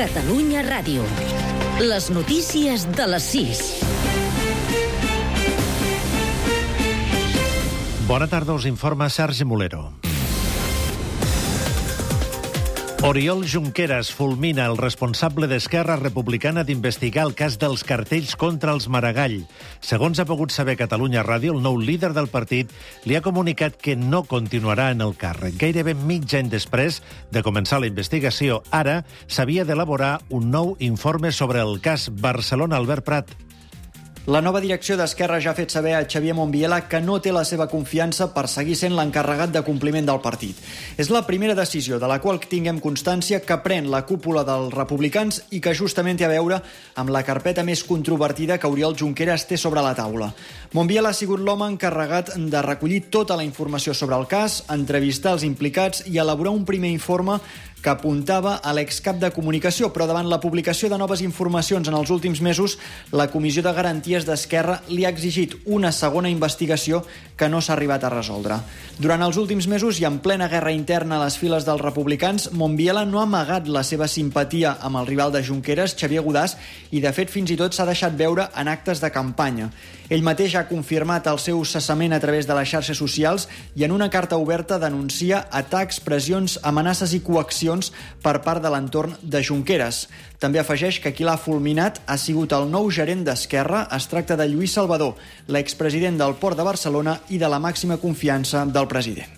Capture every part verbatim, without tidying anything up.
Catalunya Ràdio. Les notícies de les sis. Bona tarda, us informa Sergi Mulero. Oriol Junqueras fulmina el responsable d'Esquerra Republicana d'investigar el cas dels cartells contra els Maragall. Segons ha pogut saber Catalunya Ràdio, el nou líder del partit li ha comunicat que no continuarà en el càrrec. Gairebé mig any després de començar la investigació, ara s'havia d'elaborar un nou informe sobre el cas Barcelona-Albert Prat. La nova direcció d'Esquerra ja ha fet saber a Xavier Monbiela que no té la seva confiança per seguir sent l'encarregat de compliment del partit. És la primera decisió de la qual tinguem constància que pren la cúpula dels republicans i que justament té a veure amb la carpeta més controvertida que Oriol Junqueras té sobre la taula. Monbiela ha sigut l'home encarregat de recollir tota la informació sobre el cas, entrevistar els implicats i elaborar un primer informe que apuntava a l'excap de comunicació, però davant la publicació de noves informacions en els últims mesos, la Comissió de Garanties d'Esquerra li ha exigit una segona investigació que no s'ha arribat a resoldre. Durant els últims mesos i en plena guerra interna a les files dels republicans, Monbiela no ha amagat la seva simpatia amb el rival de Junqueras, Xavier Godàs, i de fet fins i tot s'ha deixat veure en actes de campanya. Ell mateix ha confirmat el seu cessament a través de les xarxes socials i en una carta oberta denuncia atacs, pressions, amenaces i coaccions per part de l'entorn de Junqueras. També afegeix que qui l'ha fulminat ha sigut el nou gerent d'Esquerra. Es tracta de Lluís Salvador, l'expresident del Port de Barcelona i de la màxima confiança del president.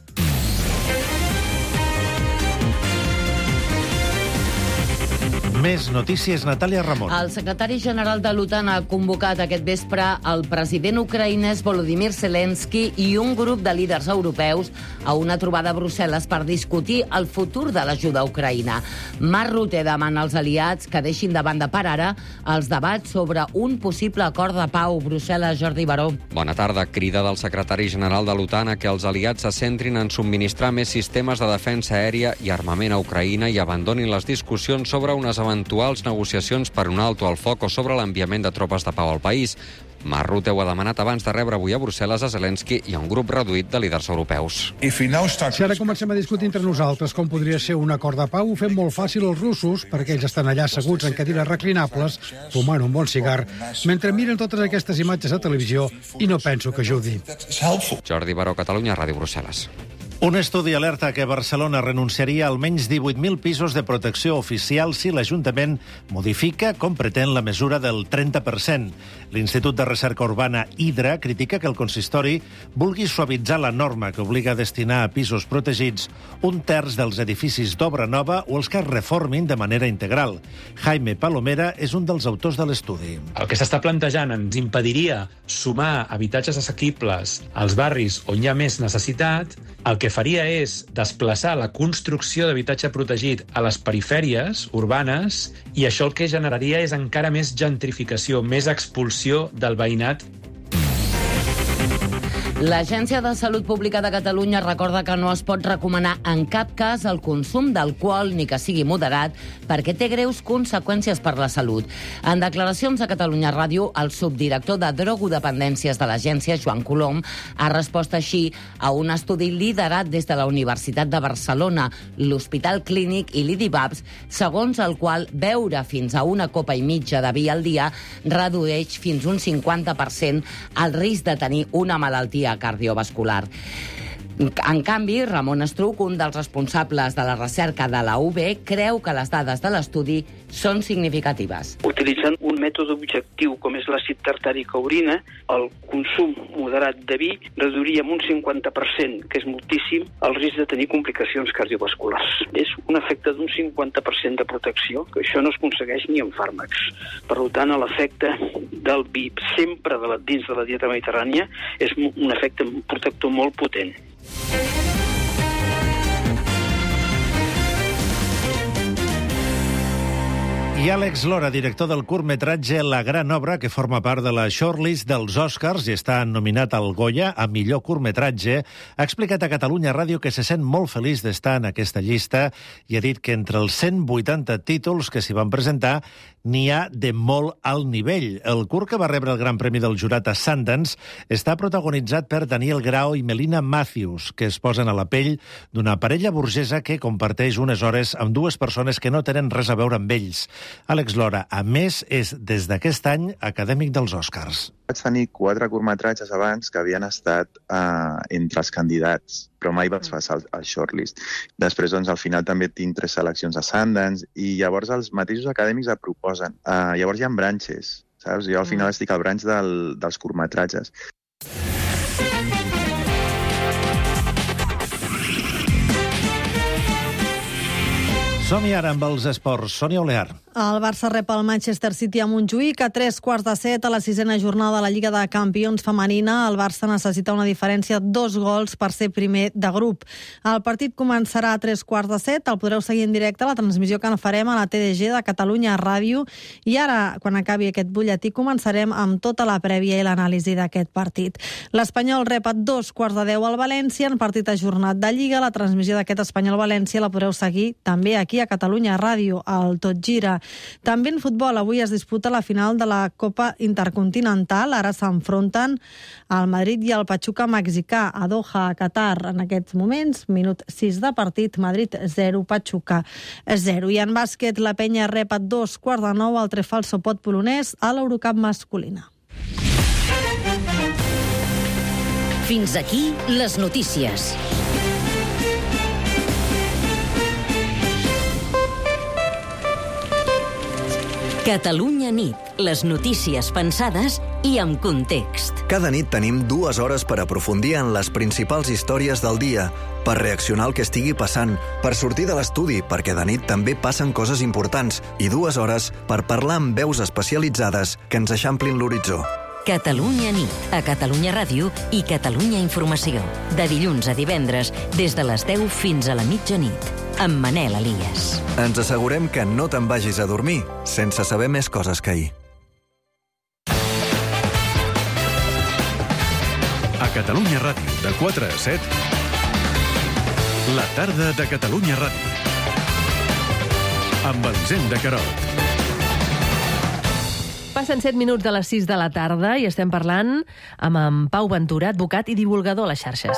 Més notícies, Natàlia Ramon. El secretari general de l'OTAN ha convocat aquest vespre el president ucraïnès Volodymyr Zelensky i un grup de líders europeus a una trobada a Brussel·les per discutir el futur de l'ajuda a Ucraïna. Marc Rutte demana als aliats que deixin de banda per ara els debats sobre un possible acord de pau. Brussel·les, Jordi Baró. Bona tarda. Crida del secretari general de l'OTAN a que els aliats se centrin en subministrar més sistemes de defensa aèria i armament a Ucraïna i abandonin les discussions sobre unes eventuals negociacions per un alto al foc o sobre l'enviament de tropes de pau al país. Marc Rutte ho ha demanat abans de rebre avui a Brussel·les a Zelensky i a un grup reduït de líders europeus. Si ara comencem a discutir entre nosaltres com podria ser un acord de pau, ho fem molt fàcil els russos, perquè ells estan allà asseguts en cadires reclinables, fumant un bon cigar, mentre miren totes aquestes imatges a televisió i no penso que ajudi. Jordi Baró, Catalunya Ràdio, Brussel·les. Un estudi alerta que Barcelona renunciaria a almenys divuit mil pisos de protecció oficial si l'Ajuntament modifica, com pretén, la mesura del trenta per cent. L'Institut de Recerca Urbana Hidra critica que el consistori vulgui suavitzar la norma que obliga a destinar a pisos protegits un terç dels edificis d'obra nova o els que es reformin de manera integral. Jaime Palomera és un dels autors de l'estudi. El que s'està plantejant ens impediria sumar habitatges assequibles als barris on hi ha més necessitat. El que faria és desplaçar la construcció d'habitatge protegit a les perifèries urbanes i això el que generaria és encara més gentrificació, més expulsió del veïnat. L'Agència de Salut Pública de Catalunya recorda que no es pot recomanar en cap cas el consum d'alcohol, ni que sigui moderat, perquè té greus conseqüències per la salut. En declaracions a Catalunya Ràdio, el subdirector de drogodependències de l'agència, Joan Colom, ha respost així a un estudi liderat des de la Universitat de Barcelona, l'Hospital Clínic i l'IDIVAPS, segons el qual beure fins a una copa i mitja de vi al dia redueix fins un cinquanta per cent el risc de tenir una malaltia cardiovascular. En canvi, Ramon Estruc, un dels responsables de la recerca de la U B, creu que les dades de l'estudi són significatives. Utilitzant un mètode objectiu com és l'àcid tartàric a orina, el consum moderat de vi reduiria en un cinquanta per cent, que és moltíssim, el risc de tenir complicacions cardiovasculars. És un efecte d'un cinquanta per cent de protecció, que això no es aconsegueix ni amb fàrmacs. Per tant, l'efecte del vi sempre de la, dins de la dieta mediterrània és un efecte protector molt potent. I Àlex Lora, director del curtmetratge La gran obra, que forma part de la shortlist dels Oscars i està nominat al Goya a millor curtmetratge, ha explicat a Catalunya Ràdio que se sent molt feliç d'estar en aquesta llista i ha dit que entre els cent vuitanta títols que s'hi van presentar n'hi ha de molt alt nivell. El curt que va rebre el Gran Premi del Jurat a Sundance està protagonitzat per Daniel Grao i Melina Matthews, que es posen a la pell d'una parella burgesa que comparteix unes hores amb dues persones que no tenen res a veure amb ells. Àlex Lora, a més, és des d'aquest any acadèmic dels Oscars. Vaig tenir quatre curtmetratges abans que havien estat uh, entre els candidats, però mai vaig passar el, el shortlist. Després, doncs, al final també tinc tres seleccions a Sundance i llavors els mateixos acadèmics el proposen. Uh, llavors hi ha branches, saps? Jo al final estic al branch del, dels curtmetratges. Som-hi ara amb els esports. Sònia Olear. El Barça rep el Manchester City a Montjuïc a tres quarts de set a la sisena jornada de la Lliga de Campions femenina. El Barça necessita una diferència de dos gols per ser primer de grup. El partit començarà a tres quarts de set. El podreu seguir en directe a la transmissió que en farem a la T D G de Catalunya Ràdio. I ara, quan acabi aquest butlletí, començarem amb tota la prèvia i l'anàlisi d'aquest partit. L'Espanyol rep a dos quarts de deu al València en partit ajornat de Lliga. La transmissió d'aquest Espanyol-València la podreu seguir també aquí a Catalunya Ràdio, al Tot Gira. També en futbol, avui es disputa la final de la Copa Intercontinental. Ara s'enfronten el Madrid i el Pachuca mexicà a Doha, a Qatar. En aquests moments, minut sis de partit, Madrid zero, Pachuca zero. I en bàsquet, la Penya rep a dos quarts de nou al Trefal Sopot polonès a l'Eurocup masculina. Fins aquí les notícies. Catalunya nit, les notícies pensades i amb context. Cada nit tenim dues hores per aprofundir en les principals històries del dia, per reaccionar al que estigui passant, per sortir de l'estudi, perquè de nit també passen coses importants, i dues hores per parlar amb veus especialitzades que ens eixamplin l'horitzó. Catalunya nit, a Catalunya Ràdio i Catalunya Informació. De dilluns a divendres, des de les deu fins a la mitjanit, amb Manel Elias. Ens assegurem que no te'n vagis a dormir sense saber més coses que ahir. A Catalunya Ràdio, de quatre a set, la tarda de Catalunya Ràdio. Amb Elisenda Queralt. Passen set minuts de les sis de la tarda i estem parlant amb en Pau Ventura, advocat i divulgador a les xarxes.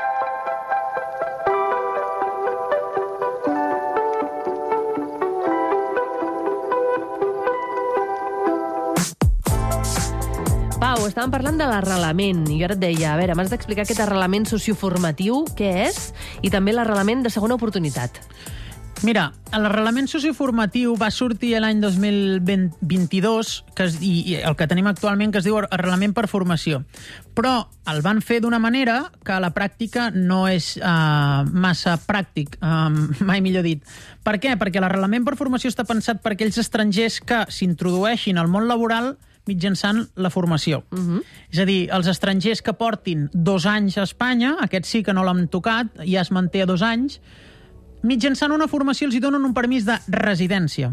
Pau, estàvem parlant de l'arrelament i jo ara et deia, a veure, m'has d'explicar aquest arrelament socioformatiu, què és, i també l'arrelament de segona oportunitat. Mira, l'arrelament socioformatiu va sortir l'any dos mil vint-i-dos que es, i, i el que tenim actualment que es diu arrelament per formació. Però el van fer d'una manera que a la pràctica no és uh, massa pràctic, um, mai millor dit. Per què? Perquè l'arrelament per formació està pensat per aquells estrangers que s'introdueixin al món laboral mitjançant la formació. Uh-huh. És a dir, els estrangers que portin dos anys a Espanya, aquests sí que no l'han tocat, ja es manté a dos anys, mitjançant una formació els hi donen un permís de residència,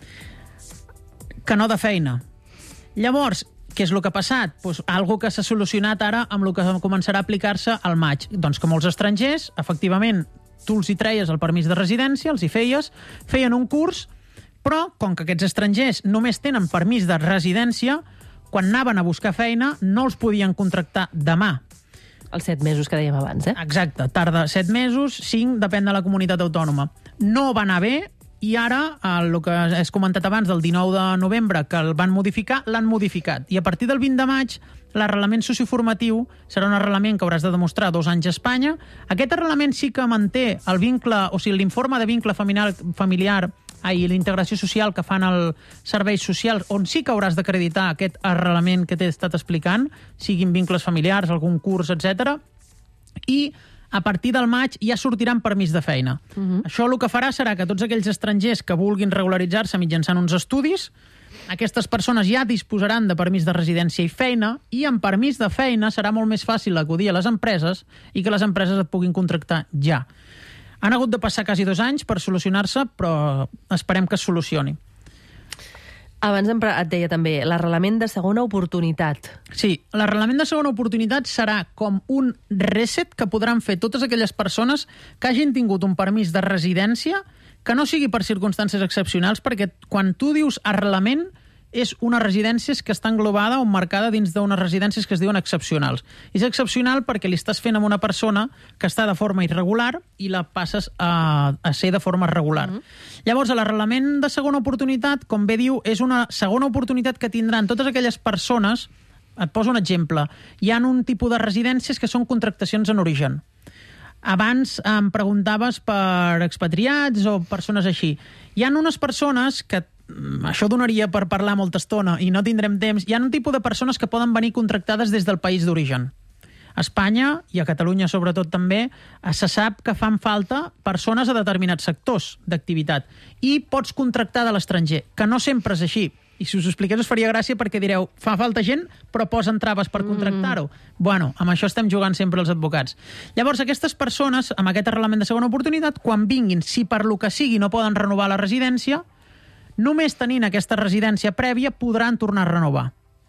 que no de feina. Llavors, què és el que ha passat? Pues, algo que s'ha solucionat ara amb el que començarà a aplicar-se al maig. Doncs que molts estrangers, efectivament, tu els hi treies el permís de residència, els hi feies, feien un curs, però com que aquests estrangers només tenen permís de residència, quan anaven a buscar feina no els podien contractar demà. Els set mesos que dèiem abans, eh? Exacte, tarda set mesos, cinc, depèn de la comunitat autònoma. No va anar bé i ara, el que has comentat abans del dinou de novembre, que el van modificar, l'han modificat. I a partir del vint de maig, l'arrelament socioformatiu serà un arrelament que hauràs de demostrar dos anys a Espanya. Aquest arrelament sí que manté el vincle, o sigui, l'informe de vincle familiar, familiar i l'integració social que fan els serveis socials, on sí que hauràs d'acreditar aquest arrelament que t'he estat explicant, siguin vincles familiars, algun curs, etcètera. I a partir del maig ja sortiran permís de feina. Uh-huh. Això el que farà serà que tots aquells estrangers que vulguin regularitzar-se mitjançant uns estudis, aquestes persones ja disposaran de permís de residència i feina, i amb permís de feina serà molt més fàcil acudir a les empreses i que les empreses et puguin contractar ja. Han hagut de passar quasi dos anys per solucionar-se, però esperem que es solucioni. Abans et deia també, l'arrelament de segona oportunitat. Sí, l'arrelament de segona oportunitat serà com un reset que podran fer totes aquelles persones que hagin tingut un permís de residència que no sigui per circumstàncies excepcionals, perquè quan tu dius arrelament és una residència que està englobada o marcada dins d'unes residències que es diuen excepcionals. És excepcional perquè li estàs fent amb una persona que està de forma irregular i la passes a, a ser de forma regular. Mm-hmm. Llavors, l'arrelament de segona oportunitat, com bé diu, és una segona oportunitat que tindran totes aquelles persones. Et poso un exemple. Hi ha un tipus de residències que són contractacions en origen. Abans em preguntaves per expatriats o persones així. Hi ha unes persones que això donaria per parlar molta estona i no tindrem temps. Hi ha un tipus de persones que poden venir contractades des del país d'origen. A Espanya, i a Catalunya sobretot també, se sap que fan falta persones a determinats sectors d'activitat i pots contractar de l'estranger, que no sempre és així. I si us ho expliqués us faria gràcia perquè direu, fa falta gent però posen traves per contractar-ho. Mm. Bueno, amb això estem jugant sempre els advocats. Llavors, aquestes persones, amb aquest arrelament de segona oportunitat, quan vinguin, si per lo que sigui no poden renovar la residència, només tenint aquesta residència prèvia podran tornar a renovar.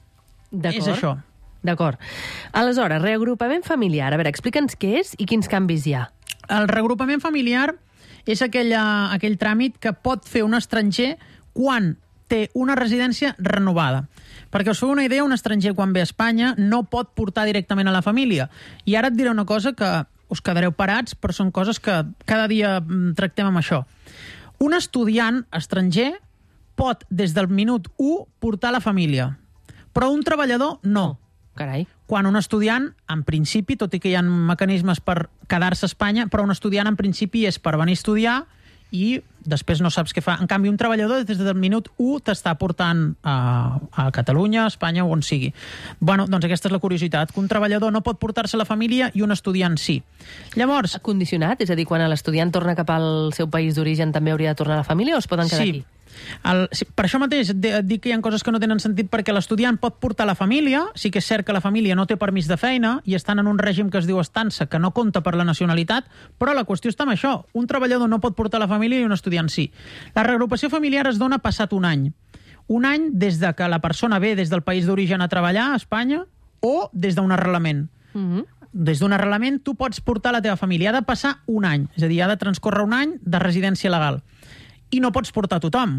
És això. D'acord. Aleshores, reagrupament familiar. A veure, explica'ns què és i quins canvis hi ha. El reagrupament familiar és aquella, aquell tràmit que pot fer un estranger quan té una residència renovada. Perquè us feu una idea, un estranger quan ve a Espanya no pot portar directament a la família. I ara et diré una cosa que us quedareu parats, però són coses que cada dia tractem amb això. Un estudiant estranger pot, des del minut u, portar la família. Però un treballador, no. Carai. Quan un estudiant, en principi, tot i que hi ha mecanismes per quedar-se a Espanya, però un estudiant, en principi, és per venir a estudiar i després no saps què fa. En canvi, un treballador des del minut u t'està portant a, a Catalunya, a Espanya o on sigui. Bueno, doncs aquesta és la curiositat, que un treballador no pot portar-se la família i un estudiant sí. Llavors... Condicionat? És a dir, quan l'estudiant torna cap al seu país d'origen també hauria de tornar a la família o es poden quedar sí. aquí? El, sí, per això mateix et dic que hi ha coses que no tenen sentit perquè l'estudiant pot portar la família, sí que és cert que la família no té permís de feina i estan en un règim que es diu estança, que no compta per la nacionalitat, però la qüestió està amb això. Un treballador no pot portar la família i un estudiant sí. La reagrupació familiar es dona passat un any. Un any des de que la persona ve des del país d'origen a treballar a Espanya o des d'un arrelament. Mm-hmm. Des d'un arrelament tu pots portar la teva família. Ha de passar un any, és a dir, ha de transcórrer un any de residència legal. I no pots portar tothom.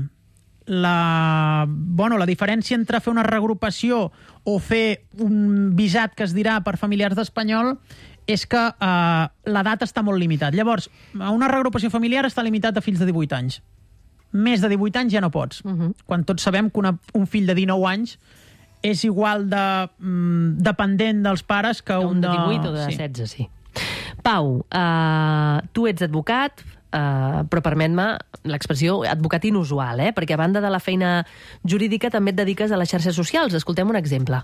La, bueno, la diferència entre fer una reagrupació o fer un visat que es dirà per familiars d'espanyol és que eh, l'edat està molt limitat. Llavors, una reagrupació familiar està limitat a fills de divuit anys. Més de divuit anys ja no pots. Uh-huh. Quan tots sabem que una, un fill de dinou anys és igual de mm, dependent dels pares que un, un de divuit o de sí. setze, sí. Pau, uh, tu ets advocat, uh, però permet-me l'expressió advocat inusual, eh? Perquè a banda de la feina jurídica també et dediques a les xarxes socials. Escoltem un exemple.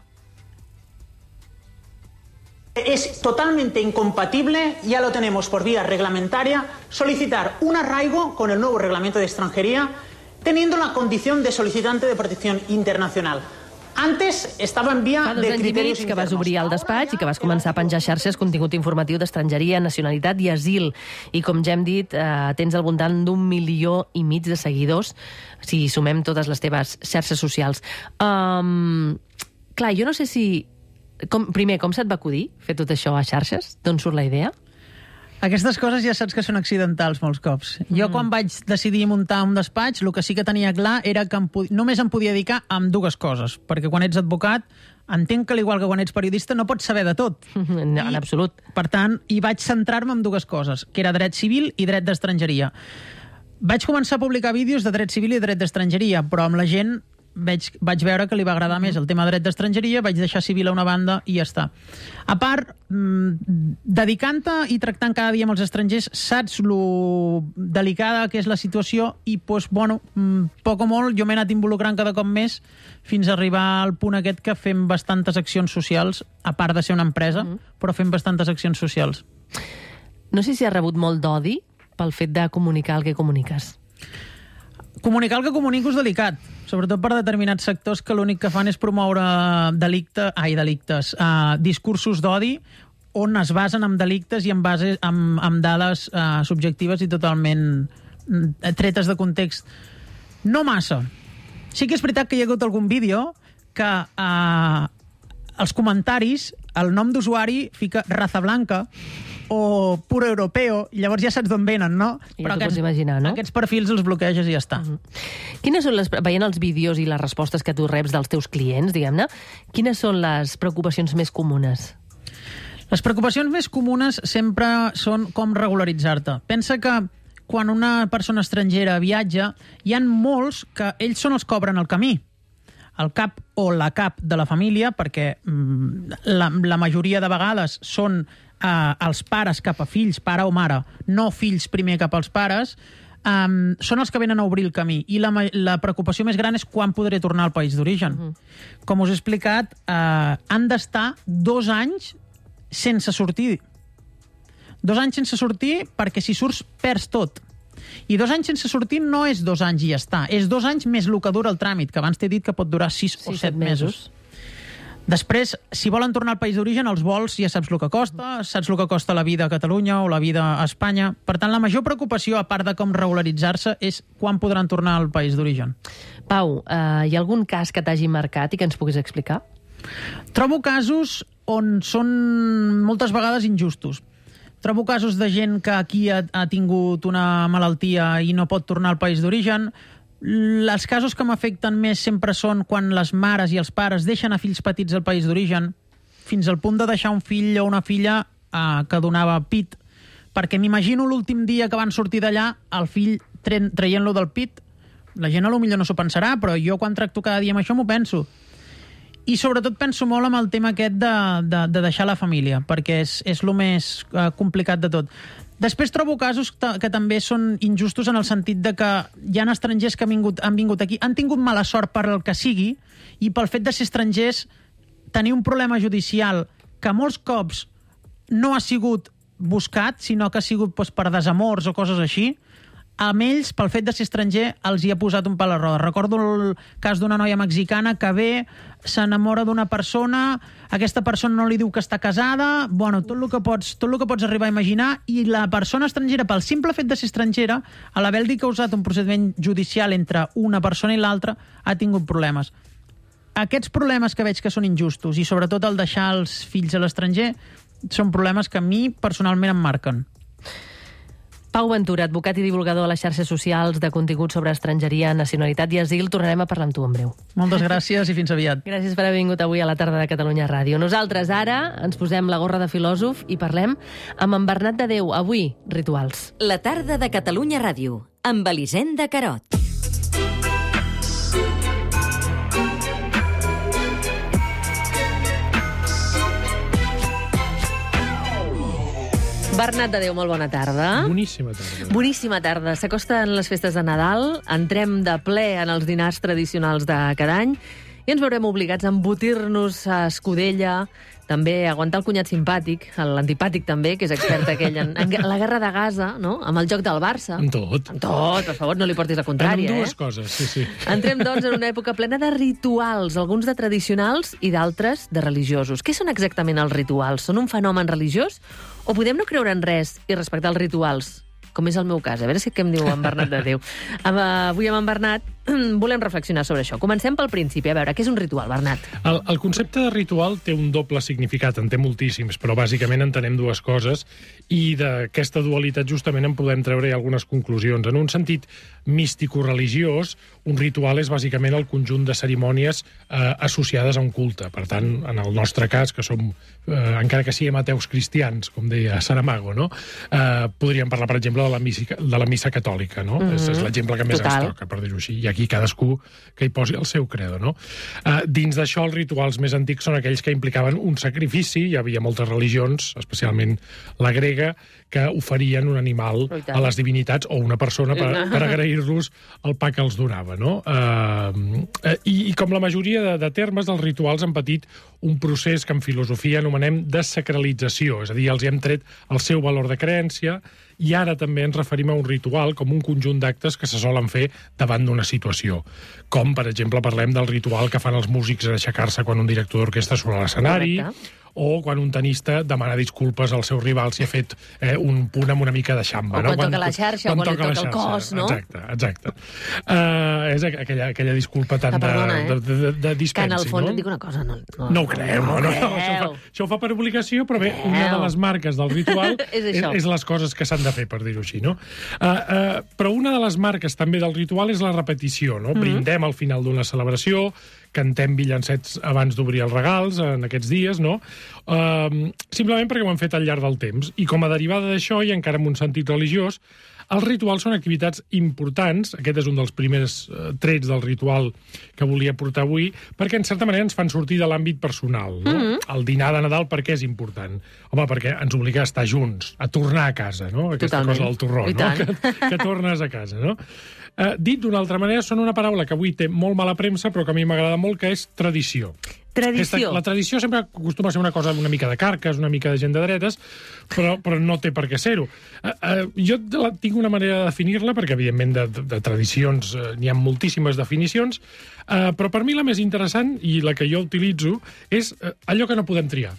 Es totalmente incompatible, ya lo tenemos por vía reglamentaria, solicitar un arraigo con el nuevo reglamento de extranjería, teniendo la condición de solicitante de protección internacional. Antes estava en via Fa dos de anys i criteris mig que vas internos. obrir el despatx i que vas començar a penjar xarxes contingut informatiu d'estrangeria, nacionalitat i asil. I com ja hem dit, eh, tens al voltant d'un milió i mig de seguidors, si sumem totes les teves xarxes socials. Um, clar, jo no sé si... Com, primer, com se't va acudir fer tot això a xarxes? D'on surt la idea? Aquestes coses ja saps que són accidentals molts cops. Mm. Jo quan vaig decidir muntar un despatx, el que sí que tenia clar era que em pod... només em podia dedicar a dues coses, perquè quan ets advocat, entenc que igual que quan ets periodista no pots saber de tot. No, en absolut. Per tant, hi vaig centrar-me en dues coses, que era dret civil i dret d'estrangeria. Vaig començar a publicar vídeos de dret civil i dret d'estrangeria, però amb la gent Veig, vaig veure que li va agradar més el tema de dret d'estrangeria, vaig deixar civil a una banda i ja està. A part, mmm, dedicant-te i tractant cada dia amb els estrangers, saps lo delicada que és la situació i, pues, bueno, mmm, poc o molt, jo m'he anat involucrant cada cop més fins a arribar al punt aquest que fem bastantes accions socials, a part de ser una empresa, mm. però fem bastantes accions socials. No sé si has rebut molt d'odi pel fet de comunicar el que comuniques. Comunicar el que comunico és delicat, sobretot per determinats sectors que l'únic que fan és promoure delicte, ai, delictes, uh, discursos d'odi on es basen en delictes i en, base, en, en dades uh, subjectives i totalment tretes de context. No massa. Sí que és veritat que hi ha hagut algun vídeo que eh, els comentaris, el nom d'usuari fica raza blanca o puro europeo, i llavors ja saps d'on venen, no? I ja t'ho pots imaginar, no? Aquests perfils els bloqueges i ja està. Mm-hmm. Quines són les, veient els vídeos i les respostes que tu reps dels teus clients, diguem-ne, quines són les preocupacions més comunes? Les preocupacions més comunes sempre són com regularitzar-te. Pensa que quan una persona estrangera viatja, hi ha molts que ells són els que obren el camí. El cap o la cap de la família, perquè mm, la, la majoria de vegades són Uh, els pares cap a fills, pare o mare, no fills primer cap als pares, um, són els que venen a obrir el camí. I la, la preocupació més gran és quan podré tornar al país d'origen. Uh-huh. Com us he explicat, uh, han d'estar dos anys sense sortir. Dos anys sense sortir perquè si surts perds tot. I dos anys sense sortir no és dos anys i ja està. És dos anys més el que dura el tràmit, que abans t'he dit que pot durar sis, sis o set mesos. mesos. Després, si volen tornar al país d'origen, els vols ja saps el que costa, saps el que costa la vida a Catalunya o la vida a Espanya. Per tant, la major preocupació, a part de com regularitzar-se, és quan podran tornar al país d'origen. Pau, eh, hi ha algun cas que t'hagi marcat i que ens puguis explicar? Trobo casos on són moltes vegades injustos. Trobo casos de gent que aquí ha, ha tingut una malaltia i no pot tornar al país d'origen. Els casos que m'afecten més sempre són quan les mares i els pares deixen a fills petits al país d'origen, fins al punt de deixar un fill o una filla eh, que donava pit, perquè m'imagino l'últim dia que van sortir d'allà el fill traient-lo del pit. La gent a lo millor no s'ho pensarà, però jo quan tracto cada dia amb això m'ho penso. I sobretot penso molt amb el tema aquest de, de, de deixar la família, perquè és, és el més eh, complicat de tot. Després trobo casos que també són injustos en el sentit de que hi ha estrangers que han vingut, han vingut aquí, han tingut mala sort per el que sigui, i pel fet de ser estrangers tenir un problema judicial que molts cops no ha sigut buscat, sinó que ha sigut doncs, per desamors o coses així. Amb ells, pel fet de ser estranger, els hi ha posat un pal a roda. Recordo el cas d'una noia mexicana que ve, s'enamora d'una persona, aquesta persona no li diu que està casada, bueno, tot el que pots, tot el que pots arribar a imaginar, i la persona estrangera, pel simple fet de ser estrangera, a l'haver-li causat un procediment judicial entre una persona i l'altra, ha tingut problemes. Aquests problemes que veig que són injustos, i sobretot el deixar els fills a l'estranger, són problemes que a mi personalment em marquen. Pau Ventura, advocat i divulgador a les xarxes socials de contingut sobre estrangeria, nacionalitat i asil. Tornarem a parlar amb tu en breu. Moltes gràcies i fins aviat. Gràcies per haver vingut avui a la tarda de Catalunya Ràdio. Nosaltres ara ens posem la gorra de filòsof i parlem amb en Bernat de Déu. Avui, rituals. La tarda de Catalunya Ràdio, amb Elisenda Carot. Bernat de Déu, molt bona tarda. Boníssima tarda. Boníssima tarda. S'acosten les festes de Nadal, entrem de ple en els dinars tradicionals de cada any i ens veurem obligats a embotir-nos a escudella, també a aguantar el cunyat simpàtic, l'antipàtic també, que és expert aquell en, en la guerra de Gaza, no? Amb el joc del Barça. En tot. En tot, per favor, no li portis la contrària, en dues eh? coses, sí, sí. Entrem, doncs, en una època plena de rituals, alguns de tradicionals i d'altres de religiosos. Què són exactament els rituals? Són un fenomen religiós? O podem no creure en res i respectar els rituals? Com és el meu cas. A veure si què em diu en Bernat de Déu. Avui amb en Bernat volem reflexionar sobre això. Comencem pel principi. A veure, què és un ritual, Bernat? El, el concepte de ritual té un doble significat, en té moltíssims, però bàsicament entenem dues coses i d'aquesta dualitat justament en podem treure algunes conclusions. En un sentit místico-religiós, un ritual és bàsicament el conjunt de cerimònies eh, associades a un culte. Per tant, en el nostre cas, que som, eh, encara que siguem ateus cristians, com deia Saramago, no? eh, podríem parlar, per exemple, de la missa, de la missa catòlica, no? Mm-hmm. És, és l'exemple que més Total. ens toca, per dir-ho així. I aquí cadascú que hi posi el seu credo, no? Uh, dins d'això, els rituals més antics són aquells que implicaven un sacrifici. Hi havia moltes religions, especialment la grega, que oferien un animal a les divinitats o una persona per, per agrair-los el pa que els donava, no? Uh, i, I com la majoria de, de termes, els rituals han patit un procés que en filosofia anomenem desacralització, és a dir, els hi hem tret el seu valor de creença i ara també ens referim a un ritual com un conjunt d'actes que se solen fer davant d'una situació. Com, per exemple, parlem del ritual que fan els músics en aixecar-se quan un director d'orquestra surt a l'escenari, o quan un tenista demana disculpes al seu rival si ha fet eh, un punt amb una mica de xamba. O quan, no? quan toca la xarxa, quan, quan li toca el cos, no? Exacte, exacte. Uh, és aquella, aquella disculpa tan de, perdona, eh? de, de, de, de dispensi, que en el fons no? et dic una cosa, no, no, no ho creu, no, no, no, no. Això, ho fa, això ho fa per obligació, però bé, una de les marques del ritual és, és, és les coses que s'han de fer, per dir-ho així, no? Uh, uh, però una de les marques també del ritual és la repetició, no? Mm-hmm. Brindem al final d'una celebració, cantem villancets abans d'obrir els regals en aquests dies, no? Uh, simplement perquè ho han fet al llarg del temps. I com a derivada d'això, i encara amb un sentit religiós, els rituals són activitats importants, aquest és un dels primers uh, trets del ritual que volia portar avui, perquè en certa manera ens fan sortir de l'àmbit personal, no? Mm-hmm. El dinar de Nadal per què és important? Home, perquè ens obliga a estar junts, a tornar a casa, no? Aquesta Totalment. cosa del torró, no? Que, que tornes a casa, no? Uh, dit d'una altra manera, són una paraula que avui té molt mala premsa, però que a mi m'agrada molt, que és tradició. Tradició. Aquesta, la tradició sempre acostuma a ser una cosa una mica de carques, una mica de gent de dretes, però, però no té per què ser-ho. Uh, uh, jo la, tinc una manera de definir-la, perquè evidentment de, de, de tradicions uh, n'hi ha moltíssimes definicions, uh, però per mi la més interessant, i la que jo utilitzo, és uh, allò que no podem triar.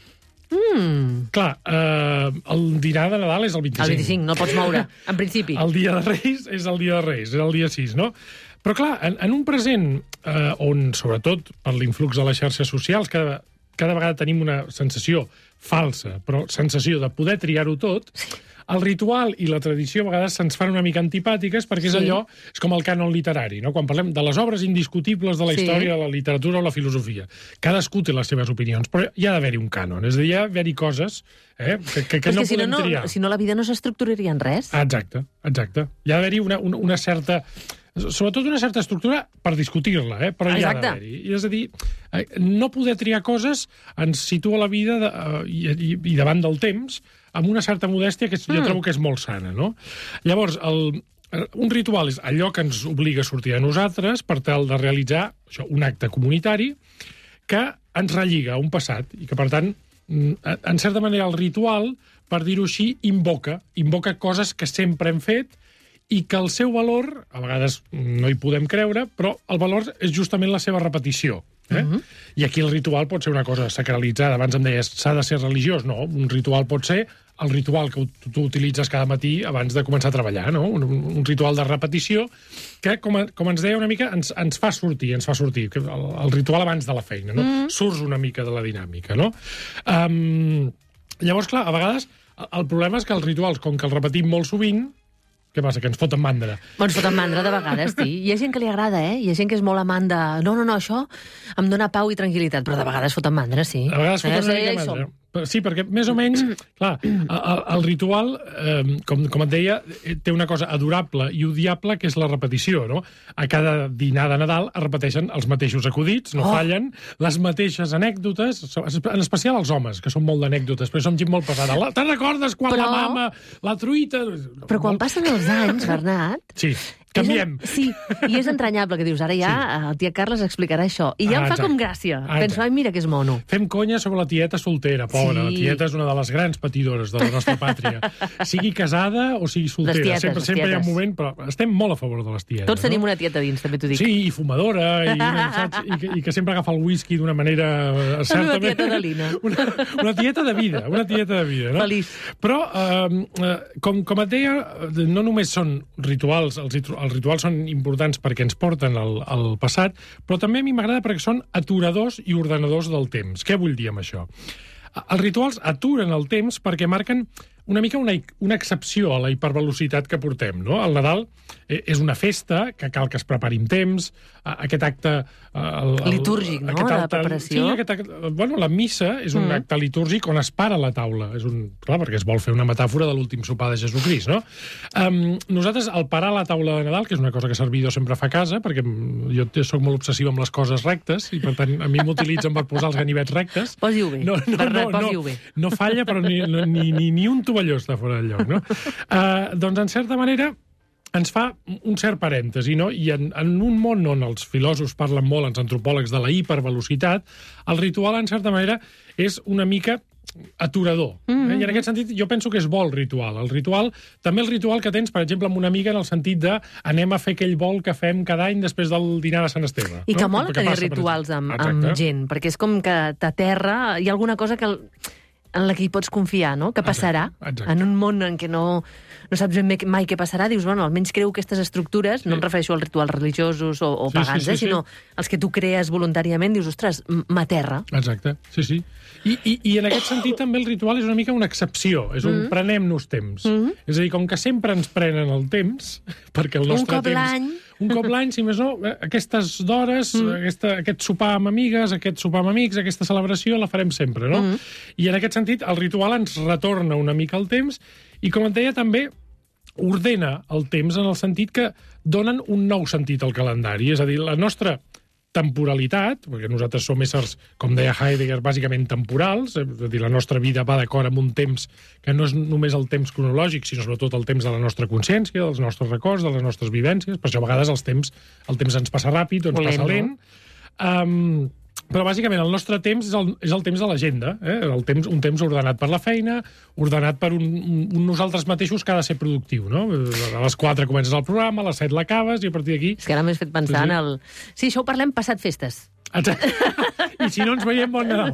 Mm. Clar, eh, el dinar de Nadal és el vint-i-cinc. El vint-i-cinc, no el pots moure, en principi. El dia de Reis és el dia de Reis, és el dia sis, no? Però clar, en, en un present eh, on, sobretot per l'influx de les xarxes socials, cada, cada vegada tenim una sensació falsa, però sensació de poder triar-ho tot, el ritual i la tradició a vegades se'ns fan una mica antipàtiques perquè és Sí. allò, és com el cànon literari, no? Quan parlem de les obres indiscutibles de la Sí. història, la literatura o la filosofia. Cadascú té les seves opinions, però hi ha d'haver-hi un cànon, és a dir, hi ha d'haver-hi coses eh, que, que, que Però no és que si podem no, no, triar. si no la vida no s'estructuraria en res. Ah, exacte, exacte. Hi ha d'haver-hi una, una, una certa... Sobretot una certa estructura per discutir-la, eh? Però hi ha Exacte. d'haver-hi. I és a dir, eh, no poder triar coses ens situa la vida de, uh, i, i, i davant del temps amb una certa modèstia que jo Mm. trobo que és molt sana, no? Llavors, el, un ritual és allò que ens obliga a sortir de nosaltres per tal de realitzar això, un acte comunitari que ens relliga a un passat i que, per tant, en certa manera el ritual, per dir-ho així, invoca, invoca coses que sempre hem fet i que el seu valor, a vegades no hi podem creure, però el valor és justament la seva repetició. Eh? Uh-huh. I aquí el ritual pot ser una cosa sacralitzada. Abans em deies, s'ha de ser religiós. No, un ritual pot ser el ritual que tu utilitzes cada matí abans de començar a treballar, no? Un, un ritual de repetició que, com, a, com ens deia una mica, ens, ens fa sortir, ens fa sortir. El, el ritual abans de la feina, no? Mm. Surts una mica de la dinàmica, no? Um, llavors, clar, a vegades el problema és que els rituals, com que els repetim molt sovint, què passa, que ens foten mandra? Bon, ens foten mandra de vegades, sí. Hi ha gent que li agrada, eh? Hi ha gent que és molt amant de... No, no, no, això em dona pau i tranquil·litat, però de vegades foten mandra, sí. A vegades foten eh? una mica mandra. Sí, perquè més o menys, clar, el, el ritual, eh, com, com et deia, té una cosa adorable i odiable, que és la repetició, no? A cada dinar de Nadal es repeteixen els mateixos acudits, no oh. fallen, les mateixes anècdotes, en especial els homes, que són molt d'anècdotes, perquè som gent molt pesada. Te'n recordes quan però... la mama, la truita... Però quan molt... passen els anys, Bernat... Sí. Canviem. És, sí, i és entranyable que dius, ara ja sí. el tia Carles explicarà això. I ja ah, em fa exacte. com gràcia. Ah, penso, ai, mira que és mono. Fem conya sobre la tieta soltera, pobra. Sí. La tieta és una de les grans patidores de la nostra pàtria. Sigui casada o sigui soltera. Les tietes, sempre, les sempre tietes. Hi ha un moment, però estem molt a favor de les tietes. Tots tenim no? una tieta dins, també t'ho dic. Sí, i fumadora, i, saps? I, que, i que sempre agafa el whisky d'una manera... Una tieta de lina. Una, una tieta de vida, una tieta de vida. No? Feliç. Però, eh, com, com et deia, no només són rituals, els, els rituals són importants perquè ens porten al, al passat, però també a mi m'agrada perquè són aturadors i ordenadors del temps. Què vull dir amb això? Els rituals aturen el temps perquè marquen una mica una, una excepció a la hipervelocitat que portem, no? El Nadal és una festa que cal que es prepari amb temps, aquest acte... El, el, litúrgic, no?, acte, de preparació. Sí, aquest acte, bueno, la missa és un mm. acte litúrgic on es para la taula. És un, clar, perquè es vol fer una metàfora de l'últim sopar de Jesucrist, no? Um, nosaltres, al parar la taula de Nadal, que és una cosa que servidor sempre fa a casa, perquè jo sóc molt obsessiu amb les coses rectes, i per tant a mi m'utilitzen per posar els ganivets rectes. Posi-ho bé, no, no, Bernat, no, posi-ho no, bé. No falla, però ni, ni, ni, ni un tovalló està fora del lloc, no? Uh, doncs, en certa manera, ens fa un cert parèntesi, no? I en, en un món on els filòsofs parlen molt, els antropòlegs, de la hipervelocitat, el ritual, en certa manera, és una mica aturador. Mm-hmm. eh? I en aquest sentit jo penso que és bo el ritual. El ritual, també el ritual que tens, per exemple, amb una amiga, en el sentit de anem a fer aquell vol que fem cada any després del dinar de Sant Esteve. I que no? mola tenir rituals amb, amb gent, perquè és com que t'aterra, hi ha alguna cosa que... en la que hi pots confiar, no? Que passarà. Exacte, exacte. En un món en què no, no saps ben mai què passarà, dius, bueno, almenys creu aquestes estructures, sí. no em refereixo als rituals religiosos o, o sí, pagans, sí, sí, eh, sinó sí. els que tu crees voluntàriament, dius, ostres, m'aterra. Exacte, sí, sí. I, i, I en aquest sentit també el ritual és una mica una excepció, és un mm. prenem-nos temps. Mm -hmm. És a dir, com que sempre ens prenen el temps, perquè el nostre un cop temps... l'any. Un cop l'any, si més no, aquestes d'hores, mm. aquesta, aquest sopar amb amigues, aquest sopar amb amics, aquesta celebració, la farem sempre, no? Mm. I en aquest sentit, el ritual ens retorna una mica el temps i, com et deia, també ordena el temps en el sentit que donen un nou sentit al calendari. És a dir, la nostra temporalitat, perquè nosaltres som éssers, com deia Heidegger, bàsicament temporals, és a dir, la nostra vida va d'acord amb un temps que no és només el temps cronològic, sinó sobretot el temps de la nostra consciència, dels nostres records, de les nostres vivències. Per això a vegades els temps, el temps ens passa ràpid o ens passa lent. Um, però bàsicament el nostre temps és el, és el temps de l'agenda, eh? el temps, un temps ordenat per la feina, ordenat per un, un, un nosaltres mateixos que ha de ser productiu, no? A les quatre comences el programa, a les set l'acabes i a partir d'aquí... És que ara m'has fet pensar sí, sí. en el... Sí, això ho parlem passat festes. Exacte. I si no ens veiem, bon Nadal.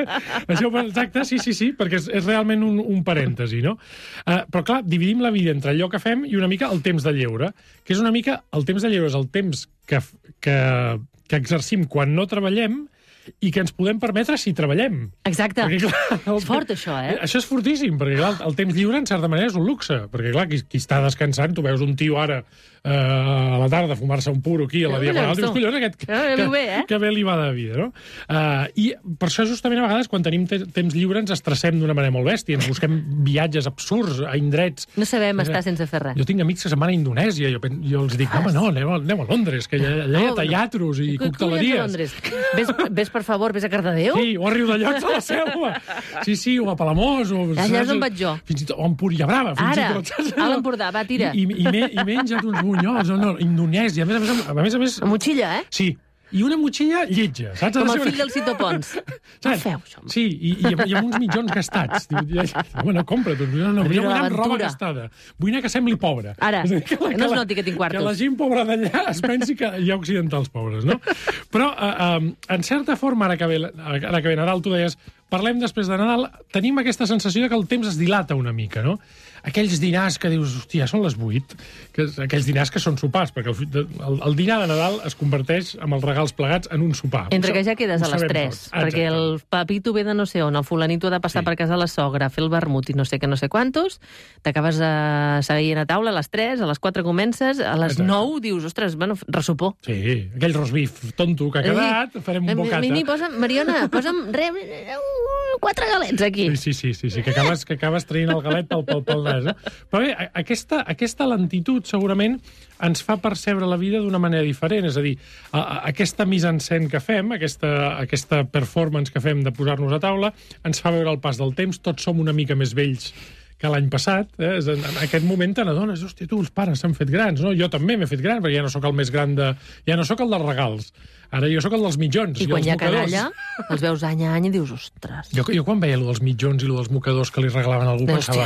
Això, exacte, sí, sí, sí, perquè és, és realment un, un parèntesi, no? Uh, però clar, dividim la vida entre allò que fem i una mica el temps de lleure, que és una mica... El temps de lleure és el temps que, que, que exercim quan no treballem i que ens podem permetre si treballem. Exacte. Perquè, clar, el... És fort, això, eh? Això és fortíssim, perquè clar, el temps lliure, en certa manera, és un luxe. Perquè, clar, qui, qui està descansant, tu veus un tio ara eh, a la tarda fumar-se un puro aquí a la Diagonal, dius, collons, aquest que, que, bé, eh? que bé li va de vida, no? Uh, I per això, justament, a vegades, quan tenim temps lliure, ens estressem d'una manera molt bèstia, ens busquem viatges absurds a indrets. No sabem eh, estar sense fer res. Jo tinc amics que se'n van a Indonèsia, jo, jo els dic, home, no, anem a, anem a Londres, que allà, allà hi ha teatros i cocteleries. Ves, ves, per favor, ves a Cardedeu? Sí, o a Riudellots, a la Selva. Sí, sí, o a Palamós. O, allà és on vaig jo. Fins i tot, o a Empúria Brava. Fins Ara, i tot, a l'Empordà, va, tira. I, i, i, i menja't uns bunyols, no, no, Indonèsia. A més a més... A més, a més motxilla, eh? Sí. I una motxilla lletja, saps? Com el fill del Cito Pons. Què feu, això? Sí, i, i, i amb uns mitjons gastats. Home, no, compra-t'ho. No, no, jo vull anar amb roba gastada. Vull anar que sembli pobre. Ara, dir, que la, que no es noti que tinc quartos. Que la gent pobra d'allà es pensi que hi ha occidentals pobres, no? Però, uh, um, en certa forma, ara que, ve, ara que ve Nadal, tu deies, parlem després de Nadal, tenim aquesta sensació que el temps es dilata una mica, no? Aquells dinars que dius, hòstia, són les vuit, que, aquells dinars que són sopars, perquè el, el, el dinar de Nadal es converteix amb els regals plegats en un sopar. Entre que ja quedes a les tres, perquè el papito ve de no sé on, el fulanito ha de passar sí. per casa a la sogra, fer el vermut i no sé què, no sé quantos, t'acabes a seguir a taula a les tres, a les quatre comences, a les Exacte. nou dius, ostres, bueno, ressupor. Sí, aquell rosbif tonto que ha quedat, sí. farem un bocata. Mimi, posa'm, Mariona, posa'm re, quatre galets aquí. Sí, sí, sí, sí, sí que acabes, que acabes traient el galet pel, pel, pel nas. Eh? Però bé, aquesta, aquesta lentitud segurament ens fa percebre la vida d'una manera diferent. És a dir, a, a, aquesta mise-en-scène que fem, aquesta, aquesta performance que fem de posar-nos a taula, ens fa veure el pas del temps. Tots som una mica més vells que l'any passat. Eh? En, en aquest moment te n'adones, hòstia, tu, els pares s'han fet grans, no? Jo també m'he fet gran, perquè ja no sóc el més gran de... Ja no sóc el dels regals. Ara jo sóc el dels mitjons. I, i quan hi ha canalla, els veus any a any i dius, ostres... Jo, jo quan veia allò dels mitjons i allò dels mocadors que li regalaven a algú, pensava...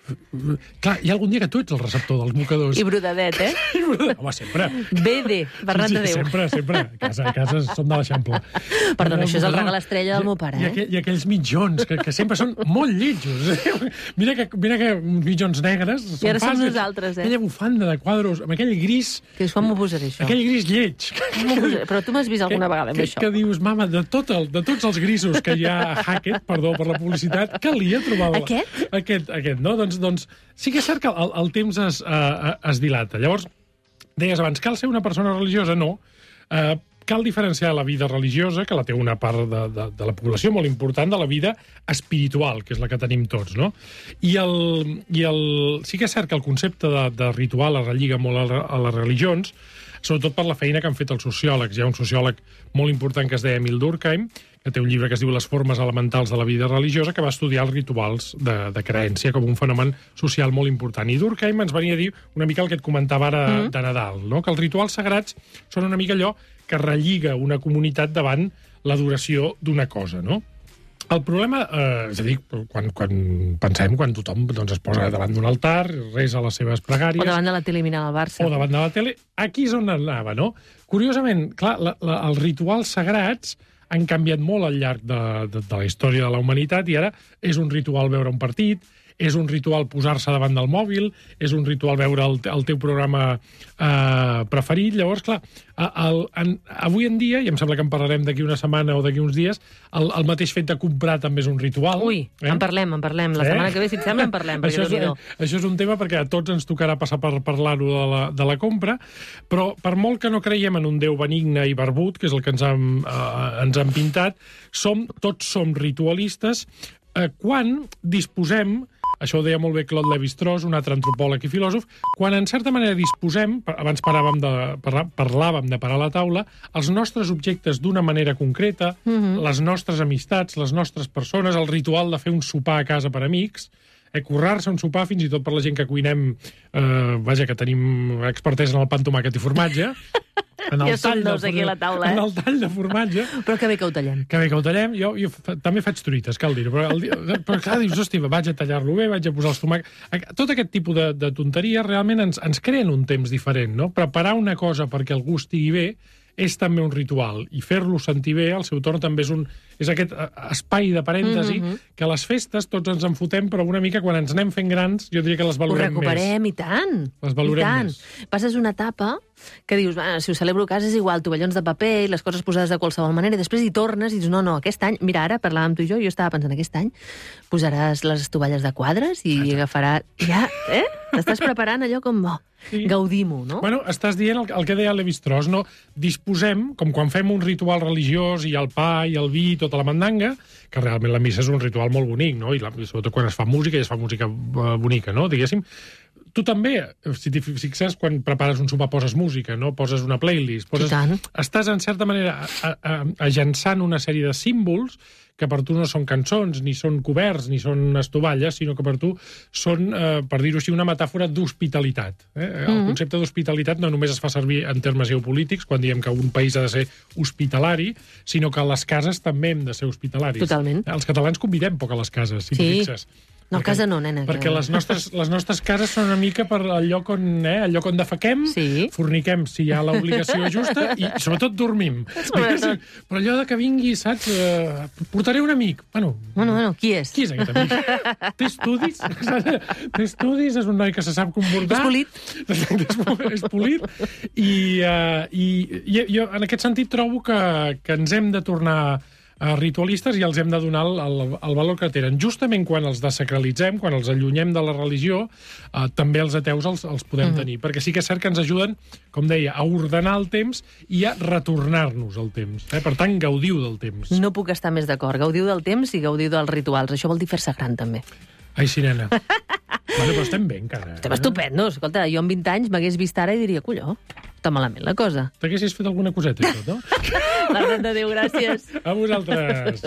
Clar, hi ha algun dia que tu ets el receptor dels mocadors. I brodadet, eh? I brodadet. Home, sempre. B D, Bernat sí, de Déu. Sempre, sempre. A casa, a casa som de l'Eixample. Perdona, això és el regal estrella del meu pare, I, eh? I, aqu I aquells mitjons, que, que sempre són molt lletjos. Mira que, mira que mitjons negres són I ara fàcils. som nosaltres, eh? Aquella bufanda de quadros, amb aquell gris... Que dius, quan m'ho posaré, això? Aquell gris lleig. Però tu m'has vist alguna vegada amb que, això. Que dius, mama, de, tot el, de tots els grisos que hi ha a Hackett, perdó per la publicitat, calia trobar... Aquest? Aquest, aquest, no? Doncs, doncs sí que és cert que el, el temps es, uh, es dilata. Llavors, deies abans, cal ser una persona religiosa? No. Uh, cal diferenciar la vida religiosa, que la té una part de, de, de la població molt important, de la vida espiritual, que és la que tenim tots, no? I, el, i el, sí que és cert que el concepte de, de ritual es relliga molt a, a les religions, sobretot per la feina que han fet els sociòlegs. Hi ha un sociòleg molt important que es deia Emil Durkheim, que té un llibre que es diu Les formes elementals de la vida religiosa, que va estudiar els rituals de, de creença com un fenomen social molt important. I Durkheim ens venia a dir una mica el que et comentava ara mm. de Nadal, no? Que els rituals sagrats són una mica allò que relliga una comunitat davant l'adoració d'una cosa, no? El problema, eh, és a dir, quan, quan pensem, quan tothom doncs, es posa davant d'un altar, resa les seves pregàries... O davant de la tele mirant el Barça. O davant de la tele. Aquí és on anava, no? Curiosament, clar, la, la, els rituals sagrats han canviat molt al llarg de, de, de la història de la humanitat i ara és un ritual veure un partit, és un ritual posar-se davant del mòbil, és un ritual veure el, el teu programa eh, preferit. Llavors, clar, el, en, avui en dia, i em sembla que en parlarem d'aquí una setmana o d'aquí uns dies, el, el mateix fet de comprar també és un ritual. Ui, eh? en parlem, en parlem. La setmana eh? que ve, si et sembla, en parlem. Això és, eh, això és un tema perquè a tots ens tocarà passar per parlar-ho de, la, de la compra, però per molt que no creiem en un Déu benigne i barbut, que és el que ens han, eh, ens han pintat, som, tots som ritualistes eh, quan disposem... Això ho deia molt bé Claude Lévi-Strauss, un altre antropòleg i filòsof, quan en certa manera disposem, abans paràvem de, parlàvem de parar a la taula, els nostres objectes d'una manera concreta, mm-hmm. les nostres amistats, les nostres persones, el ritual de fer un sopar a casa per amics, eh, currar-se un sopar fins i tot per la gent que cuinem, eh, vaja, que tenim expertesa en el pa amb tomàquet i formatge, en el ja som dos aquí a la taula, eh? En el tall de formatge. Però que bé que ho tallem. Que bé que ho tallem. Jo, jo també faig truites, cal dir-ho. Però, el, però clar, dius, hosti, vaig a tallar-lo bé, vaig a posar els tomàquets... Tot aquest tipus de, de tonteries realment ens, ens creen un temps diferent, no? Preparar una cosa perquè algú estigui bé és també un ritual, i fer-lo sentir bé, al seu torn, també és, un, és aquest espai de parèntesi mm-hmm. que a les festes tots ens en fotem, però una mica quan ens anem fent grans, jo diria que les valorem més. Ho recuperem, més. i tant. Les valorem I tant. més. Passes una etapa que dius, ah, si ho celebro a casa és igual, tovallons de paper i les coses posades de qualsevol manera, i després hi tornes i dius, no, no, aquest any, mira, ara parlàvem tu i jo, jo estava pensant, aquest any posaràs les tovalles de quadres i ah, agafarà... Ja, eh? T'estàs preparant allò com... Oh, sí. Gaudim-ho, no? Bueno, estàs dient el, el que deia Lévi-Strauss, no? Disposem, com quan fem un ritual religiós i el pa i el vi i tota la mandanga, que realment la missa és un ritual molt bonic, no? I la, sobretot quan es fa música, i es fa música bonica, no? Diguéssim, tu també, si t'hi fixes, quan prepares un sopar poses música, no? Poses una playlist, poses... Estàs, en certa manera, agençant una sèrie de símbols que per tu no són cançons, ni són coberts, ni són estovalles, sinó que per tu són, eh, per dir-ho així, una metàfora d'hospitalitat. Eh? El mm-hmm. concepte d'hospitalitat no només es fa servir en termes geopolítics, quan diem que un país ha de ser hospitalari, sinó que a les cases també hem de ser hospitalaris. Totalment. Els catalans convidem poc a les cases, si sí. t'hi fixes. No, perquè, casa no, nena. Perquè que... les, nostres, les nostres cases són una mica per el lloc on, eh, el lloc on defequem, sí. forniquem si hi ha l'obligació justa i, sobretot, dormim. Sobretot. Però allò de que vingui, saps, eh, portaré un amic. Bueno, bueno, bueno, qui és? Qui és aquest amic? Té estudis? Té estudis, és un noi que se sap comportar. És polit. És polit. I, uh, i, i jo, en aquest sentit, trobo que, que ens hem de tornar ritualistes i els hem de donar el, el, el valor que tenen. Justament quan els desacralitzem, quan els allunyem de la religió, eh, també els ateus els, els podem mm-hmm. tenir, perquè sí que és cert que ens ajuden, com deia, a ordenar el temps i a retornar-nos al temps. Eh? Per tant, gaudiu del temps. No puc estar més d'acord. Gaudiu del temps i gaudiu dels rituals. Això vol dir fer-se gran, també. Ai, sí, nena. Bueno, però estem bé, encara. Estem eh? estupendos. Escolta, jo amb vint anys m'hagués vist ara i diria, colló, està malament la cosa. T'haguessis fet alguna coseta i tot, no? La Mare de Déu, gràcies. A vosaltres.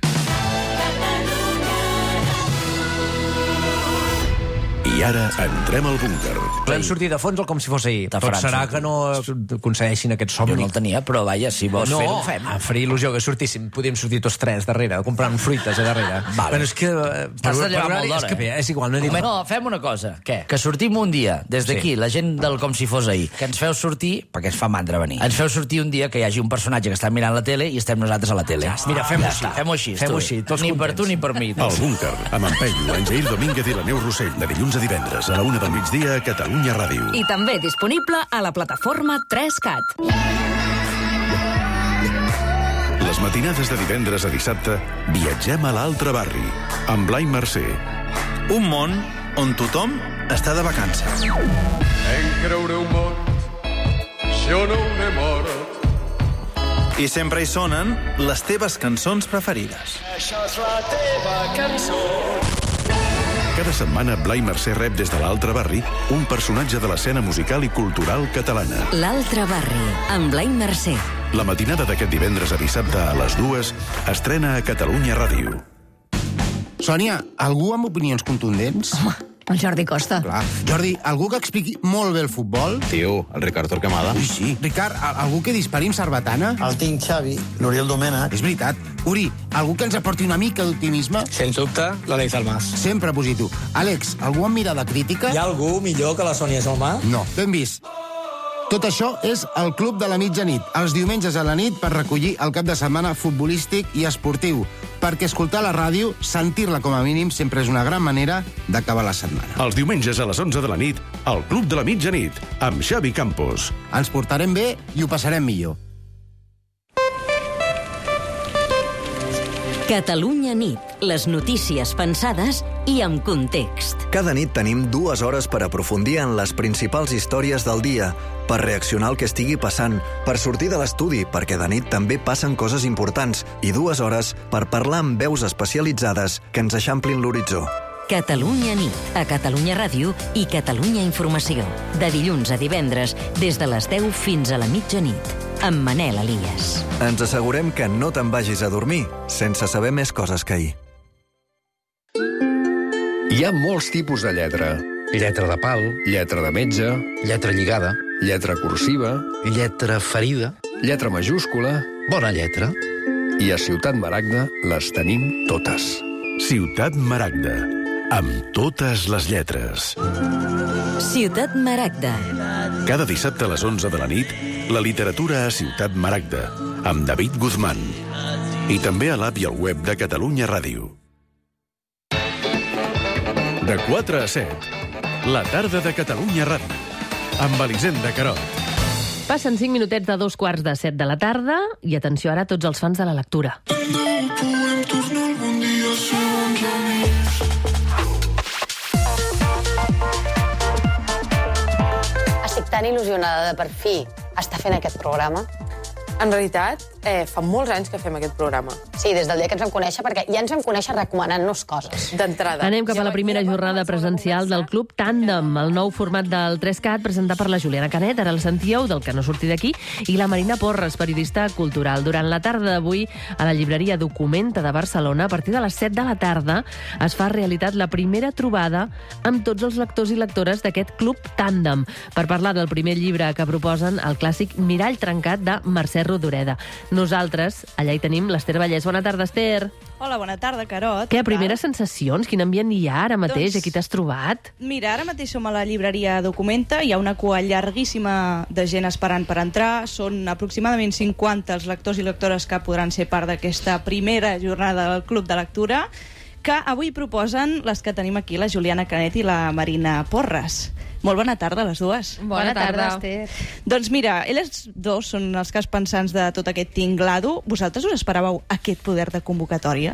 I ara entrem al búnquer. Vam sortir de fons com si fos ahir. Tot serà que no aconsegueixin aquest somni. Jo no el tenia, però vaja, si vols no, fer-ho, ho fem. Em faria il·lusió que sortíssim. Podíem sortir tots tres darrere, comprant fruites a darrere. Vale. Però és que... T'has de llevar molt d'hora. És, que, és igual, no he dit... No, fem una cosa. Què? Que sortim un dia, des d'aquí, Sí. la gent del com si fos ahir, que ens feu sortir, perquè ens fa mandra venir, ens feu sortir un dia que hi hagi un personatge que està mirant la tele i estem nosaltres a la tele. Ja Mira, fem-ho ja així. Fem-ho així. Fem-ho així, tots ni contents. per tu ni per mi. El búnquer, amb en Pello, en Jair Domínguez i la Neus Rossell, de dilluns a divendres, a la una del migdia a Catalunya Ràdio. I també disponible a la plataforma tres cat. Les matinades de divendres a dissabte viatgem a l'altre barri, amb Blai Mercè. Un món on tothom està de vacances. En creure un mort, jo no n'he mort. I sempre hi sonen les teves cançons preferides. Això és la teva cançó. Cada setmana, Blai Mercè rep des de l'altre barri un personatge de l'escena musical i cultural catalana. L'altre barri, amb Blai Mercè. La matinada d'aquest divendres a dissabte a les dues estrena a Catalunya Ràdio. Sònia, algú amb opinions contundents? Home, El Jordi Costa. Clar. Jordi, algú que expliqui molt bé el futbol? Tio, el Ricard Torquemada. Ui, sí. Ricard, algú que dispari amb sarbatana? El tinc Xavi, l'Oriol Domènech. És veritat. Uri, algú que ens aporti una mica d'optimisme? Sens dubte, l'Àlex Almàs. Sempre positiu. Àlex, algú amb mirada crítica? Hi ha algú millor que la Sònia Salmà? No, ben vist. Tot això és el Club de la Mitjanit, els diumenges a la nit per recollir el cap de setmana futbolístic i esportiu, perquè escoltar la ràdio, sentir-la com a mínim, sempre és una gran manera d'acabar la setmana. Els diumenges a les onze de la nit, el Club de la Mitjanit, amb Xavi Campos. Ens portarem bé i ho passarem millor. Catalunya nit, les notícies pensades i amb context. Cada nit tenim dues hores per aprofundir en les principals històries del dia, per reaccionar al que estigui passant, per sortir de l'estudi, perquè de nit també passen coses importants, i dues hores per parlar amb veus especialitzades que ens eixamplin l'horitzó. Catalunya nit, a Catalunya Ràdio i Catalunya Informació. De dilluns a divendres, des de les deu fins a la mitjanit, amb Manel Elias. Ens assegurem que no te'n vagis a dormir sense saber més coses que ahir. Hi ha molts tipus de lletra. Lletra de pal, lletra de metge, lletra lligada, lletra cursiva, lletra ferida, lletra majúscula, bona lletra. I a Ciutat Maragda les tenim totes. Ciutat Maragda, amb totes les lletres. Ciutat Maragda. Cada dissabte a les onze de la nit, la literatura a Ciutat Maragda, amb David Guzmán. I també a l'app i al web de Catalunya Ràdio. De quatre a set, la tarda de Catalunya Ràdio, amb Elisenda Carot. Passen cinc minutets de dos quarts de set de la tarda i atenció ara a tots els fans de la lectura. Estic tan il·lusionada de per fi estar fent aquest programa. En realitat, eh, fa molts anys que fem aquest programa. Sí, des del dia que ens vam conèixer, perquè ja ens vam conèixer recomanant-nos coses. D'entrada. Anem cap a la primera jornada presencial del Club Tàndem, el nou format del tres cat presentat per la Juliana Canet, ara el sentíeu, del que no surti d'aquí, i la Marina Porres, periodista cultural. Durant la tarda d'avui, a la llibreria Documenta de Barcelona, a partir de les set de la tarda, es fa realitat la primera trobada amb tots els lectors i lectores d'aquest Club Tàndem, per parlar del primer llibre que proposen, el clàssic Mirall trencat, de Mercè Rodoreda. Nosaltres, allà hi tenim l'Ester Vallès. Bona tarda, Ester. Hola, bona tarda, Carot. Què, primeres sensacions? Quin ambient hi ha ara mateix? Doncs, aquí t'has trobat? Mira, ara mateix som a la llibreria Documenta, hi ha una cua llarguíssima de gent esperant per entrar, són aproximadament cinquanta els lectors i lectores que podran ser part d'aquesta primera jornada del Club de Lectura, que avui proposen les que tenim aquí, la Juliana Canet i la Marina Porres. Molt bona tarda a les dues. Bona, bona tarda, Esther. Doncs mira, elles dos són els cas pensants de tot aquest tinglado. Vosaltres us esperàveu aquest poder de convocatòria?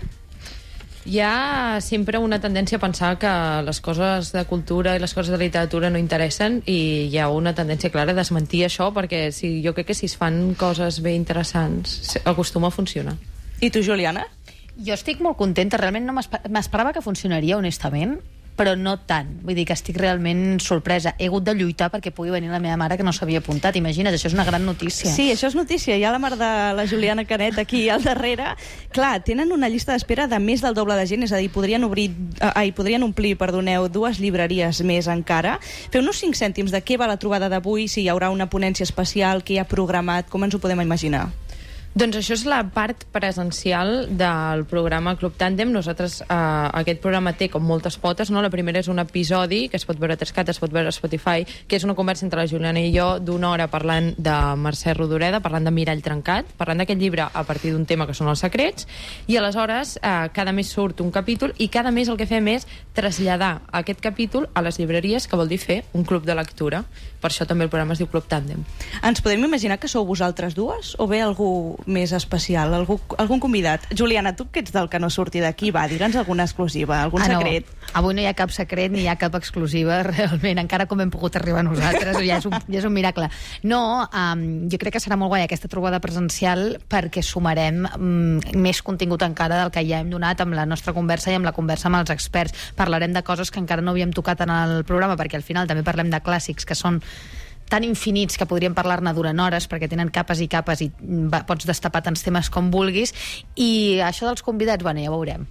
Hi ha sempre una tendència a pensar que les coses de cultura i les coses de literatura no interessen, i hi ha una tendència clara a desmentir això, perquè si, jo crec que si es fan coses bé interessants acostuma a funcionar. I tu, Juliana? Jo estic molt contenta, realment no m'esperava que funcionaria, honestament, però no tant. Vull dir que estic realment sorpresa. He hagut de lluitar perquè pugui venir la meva mare, que no s'havia apuntat. Imagina't, això és una gran notícia. Sí, això és notícia. Hi ha la mare de la Juliana Canet aquí al darrere. Clar, tenen una llista d'espera de més del doble de gent, és a dir, podrien, obrir, eh, podrien omplir, perdoneu, dues llibreries més encara. Feu-nos cinc cèntims de què va la trobada d'avui, si hi haurà una ponència especial, què hi ha programat, com ens ho podem imaginar? Doncs això és la part presencial del programa Club Tàndem. Nosaltres, eh, aquest programa té com moltes potes, no? La primera és un episodi que es pot veure a tres cat, es pot veure a Spotify, que és una conversa entre la Juliana i jo d'una hora parlant de Mercè Rodoreda, parlant de Mirall trencat, parlant d'aquest llibre a partir d'un tema que són els secrets, i aleshores eh, cada mes surt un capítol i cada mes el que fem és traslladar aquest capítol a les llibreries, que vol dir fer un club de lectura. Per això també el programa es diu Club Tàndem. Ens podem imaginar que sou vosaltres dues o ve algú més especial, algú, algun convidat? Juliana, tu que ets del que no surti d'aquí, va, digue'ns alguna exclusiva, algun ah, no. secret? Avui no hi ha cap secret ni hi ha cap exclusiva, realment, encara com hem pogut arribar nosaltres, ja és un, ja és un miracle. No, um, jo crec que serà molt guai aquesta trobada presencial perquè sumarem um, més contingut encara del que ja hem donat amb la nostra conversa i amb la conversa amb els experts. Parlarem de coses que encara no havíem tocat en el programa, perquè al final també parlem de clàssics que són tan infinits que podríem parlar-ne durant hores perquè tenen capes i capes i va, pots destapar tants temes com vulguis, i això dels convidats, bueno, ja veurem.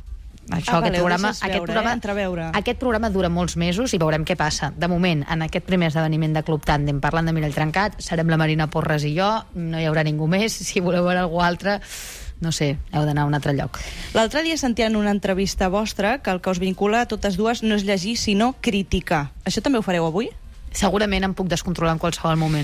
Això, Ah, aquest, valeu, programa, deixes aquest, veure, programa, eh? Entreveure. aquest programa dura molts mesos i veurem què passa. De moment, en aquest primer esdeveniment de Club Tàndem, parlant de Mirall Trencat, serem la Marina Porres i jo, no hi haurà ningú més. Si voleu veure algú altre, no sé, heu d'anar a un altre lloc. L'altre dia sentia en una entrevista vostra que el que us vincula a totes dues no és llegir, sinó criticar. Això també ho fareu avui? Segurament em puc descontrolar en qualsevol moment.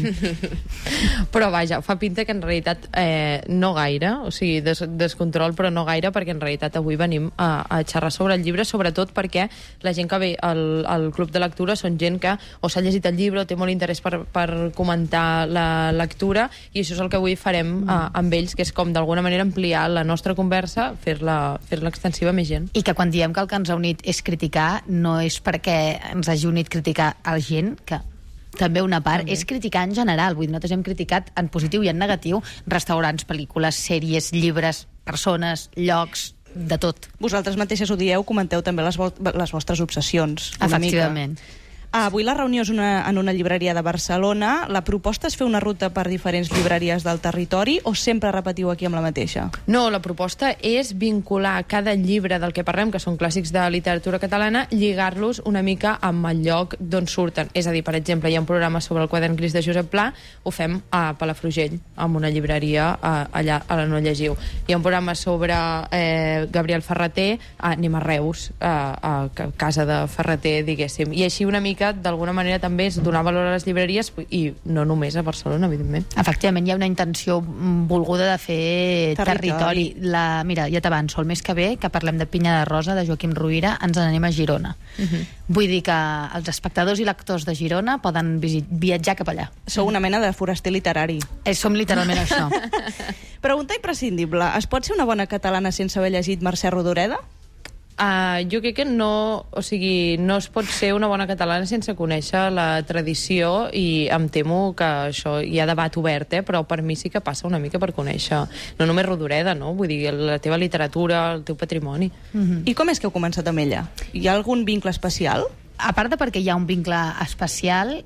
Però vaja, fa pinta que en realitat eh, no gaire, o sigui, des, descontrol, però no gaire, perquè en realitat avui venim a, a xerrar sobre el llibre, sobretot perquè la gent que ve al, al club de lectura són gent que o s'ha llegit el llibre o té molt interès per, per comentar la lectura, i això és el que avui farem mm. eh, amb ells, que és com d'alguna manera ampliar la nostra conversa, fer-la fer-la extensiva a més gent. I que quan diem que el que ens ha unit és criticar, no és perquè ens hagi unit criticar a la gent, que també una part, també. És criticar en general. Vull dir, nosaltres hem criticat en positiu i en negatiu restaurants, pel·lícules, sèries, llibres, persones, llocs, de tot. Vosaltres mateixes ho dieu, comenteu també les, vo les vostres obsessions. Efectivament. Ah, avui la reunió és una, en una llibreria de Barcelona. La proposta és fer una ruta per diferents llibreries del territori o sempre repetiu aquí amb la mateixa? No, la proposta és vincular cada llibre del que parlem, que són clàssics de literatura catalana, lligar-los una mica amb el lloc d'on surten. És a dir, per exemple, hi ha un programa sobre el quadern gris de Josep Pla, ho fem a Palafrugell, amb una llibreria a, allà a la No Llegiu. Hi ha un programa sobre eh, Gabriel Ferrater, anem a Reus, a, a casa de Ferrater, diguéssim. I així una mica d'alguna manera també és donar valor a les llibreries i no només a Barcelona, evidentment. Efectivament, hi ha una intenció volguda de fer territori. territori. La, mira, ja t'avanço, el mes que ve, que parlem de Pinya de Rosa, de Joaquim Rovira, ens n'anem a Girona. Uh-huh. Vull dir que els espectadors i lectors de Girona poden viatjar cap allà. Sou una mena de foraster literari. Eh, som literalment això. Pregunta imprescindible. Es pot ser una bona catalana sense haver llegit Mercè Rodoreda? Uh, jo crec que no, o sigui, no es pot ser una bona catalana sense conèixer la tradició, i em temo que això hi ha debat obert, eh? Però per mi sí que passa una mica per conèixer no només Rodoreda, no? Vull dir, la teva literatura, el teu patrimoni. Mm-hmm. I com és que heu començat amb ella? Hi ha algun vincle especial? A part de perquè hi ha un vincle especial,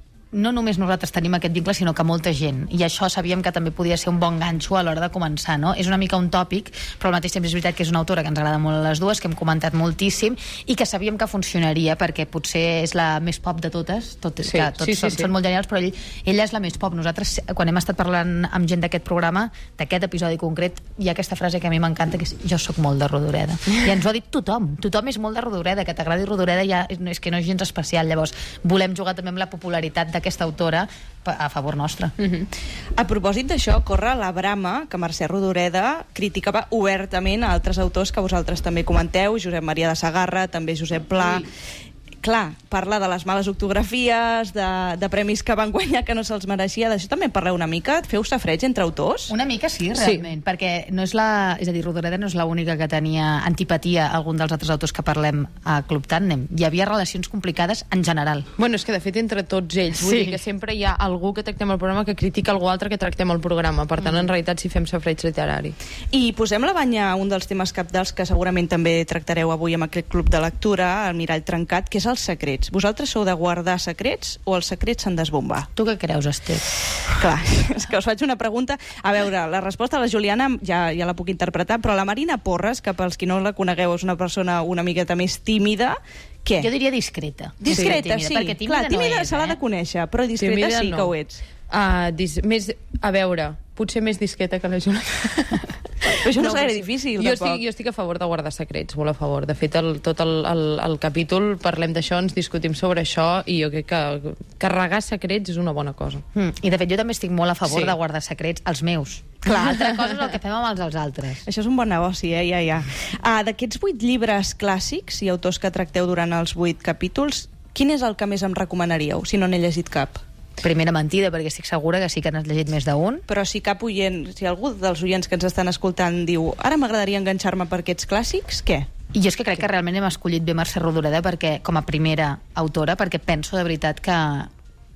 no només nosaltres tenim aquest vincle, sinó que molta gent. I això sabíem que també podia ser un bon ganxo a l'hora de començar, no? És una mica un tòpic, però al mateix temps és veritat que és una autora que ens agrada molt a les dues, que hem comentat moltíssim, i que sabíem que funcionaria, perquè potser és la més pop de totes, tot és sí, que tots sí, sí, són, sí. són molt genials, però ell, ella és la més pop. Nosaltres, quan hem estat parlant amb gent d'aquest programa, d'aquest episodi concret, hi ha aquesta frase que a mi m'encanta, que és jo sóc molt de Rodoreda. I ens ho ha dit tothom. Tothom és molt de Rodoreda. Que t'agradi Rodoreda ja és que no és gens especial. Llavors, volem jugar també amb la popularitat d'aquesta autora a favor nostre. Uh-huh. A propòsit d'això, corre la brama que Mercè Rodoreda criticava obertament a altres autors que vosaltres també comenteu, Josep Maria de Sagarra, també Josep Pla. Ui. Clar, parla de les males ortografies, de, de premis que van guanyar que no se'ls mereixia. D'això també parleu una mica? Feu safreig entre autors? Una mica sí, realment, sí. Perquè no és la... És a dir, Rodoreda no és l'única que tenia antipatia a algun dels altres autors que parlem a Club Tàndem. Hi havia relacions complicades en general. Bueno, és que de fet entre tots ells, vull sí. dir que sempre hi ha algú que tractem el programa que critica algú altre que tractem el programa. Per tant, mm. en realitat sí fem safreig literari. I posem la banya a un dels temes cabdals que segurament també tractareu avui amb aquest club de lectura, el Mirall Trencat, que és els secrets. Vosaltres sou de guardar secrets o els secrets s'han d'esbombar? Tu què creus, Esther? Clar, és que us faig una pregunta. A veure, la resposta de la Juliana ja, ja la puc interpretar, però la Marina Porres, que pels qui no la conegueu és una persona una miqueta més tímida, què? Jo diria discreta. Discreta, sí. Tímida, perquè tímida Clar, tímida no és, se l'ha eh? de conèixer, però discreta tímida sí no. que ho ets. Uh, dis més, a veure, potser més discreta que la Juliana. Però això no, no és gaire difícil, jo estic, jo estic a favor de guardar secrets, molt a favor. De fet, el, tot el, el, el capítol parlem d'això, ens discutim sobre això, i jo crec que carregar secrets és una bona cosa. Mm, I de fet jo també estic molt a favor sí. de guardar secrets, els meus. Clar, altra cosa és el que fem amb els dels altres. Això és un bon negoci, eh? Ja, ja. Uh, D'aquests vuit llibres clàssics i autors que tracteu durant els vuit capítols, quin és el que més em recomanaríeu, si no n'he llegit cap? Primera mentida, perquè estic segura que sí que n'has llegit més d'un. Però si cap oient, si algú dels oients que ens estan escoltant diu ara m'agradaria enganxar-me per aquests clàssics, què? I jo és que crec que realment hem escollit bé Mercè Rodoreda perquè, com a primera autora, perquè penso de veritat que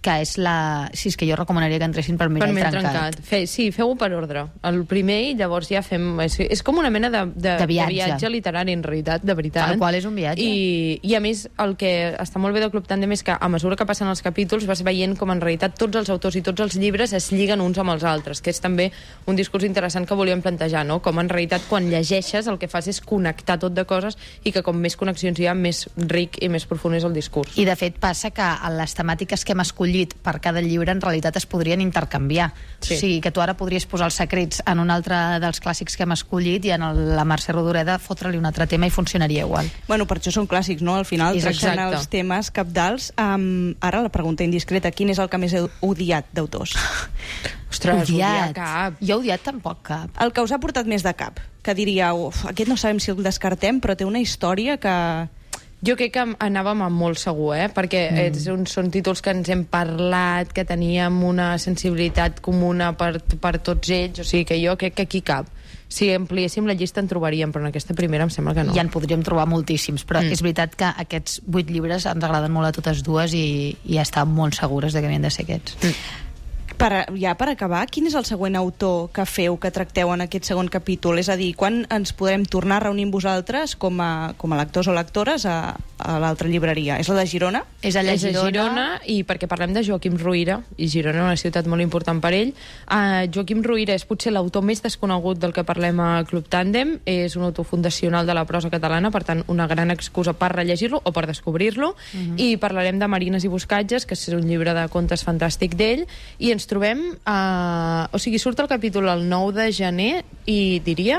que és la... Sí, és que jo recomanaria que entressin per Mirall per trencat. trencat. Fe, sí, feu-ho per ordre. El primer i llavors ja fem... És, és com una mena de, de, de, viatge. de viatge literari, en realitat, de veritat. Tal qual és un viatge. I, I a més, el que està molt bé del Club Tàndem és que a mesura que passen els capítols vas veient com en realitat tots els autors i tots els llibres es lliguen uns amb els altres, que és també un discurs interessant que volíem plantejar, no? Com en realitat quan llegeixes el que fas és connectar tot de coses i que com més connexions hi ha, més ric i més profund és el discurs. I de fet passa que les temàtiques que hem escollit per cada llibre en realitat es podrien intercanviar. Sí. O sigui, que tu ara podries posar els secrets en un altre dels clàssics que hem escollit i en el, la Mercè Rodoreda fotre-li un altre tema i funcionaria igual. Bueno, per això són clàssics, no? Al final tracten els temes cabdals. Um, ara la pregunta indiscreta, quin és el que més heu odiat d'autors? Ostres, odiat. Cap. Jo odiat tampoc cap. El que us ha portat més de cap, que diríeu, aquest no sabem si el descartem, però té una història que... Jo crec que anàvem amb molt segur, eh? Perquè mm. són títols que ens hem parlat, que teníem una sensibilitat comuna per, per tots ells, o sigui que jo crec que aquí cap. Si ampliéssim la llista en trobaríem, però en aquesta primera em sembla que no. Ja en podríem trobar moltíssims, però mm. és veritat que aquests vuit llibres ens agraden molt a totes dues i, i estem molt segures de que havien de ser aquests. Mm. Per, ja per acabar, quin és el següent autor que feu, que tracteu en aquest segon capítol? És a dir, quan ens podrem tornar a reunir amb vosaltres com a, com a lectors o lectores a, a l'altra llibreria? És la de Girona? És a la és Girona. Girona, i perquè parlem de Joaquim Ruyra, i Girona és una ciutat molt important per ell. Uh, Joaquim Ruyra és potser l'autor més desconegut del que parlem a Club Tàndem, és un autor fundacional de la prosa catalana, per tant, una gran excusa per rellegir-lo o per descobrir-lo, uh-huh. i parlarem de Marines i Boscatges, que és un llibre de contes fantàstic d'ell, i ens trobem, uh, o sigui, surt el capítol el nou de gener i diria,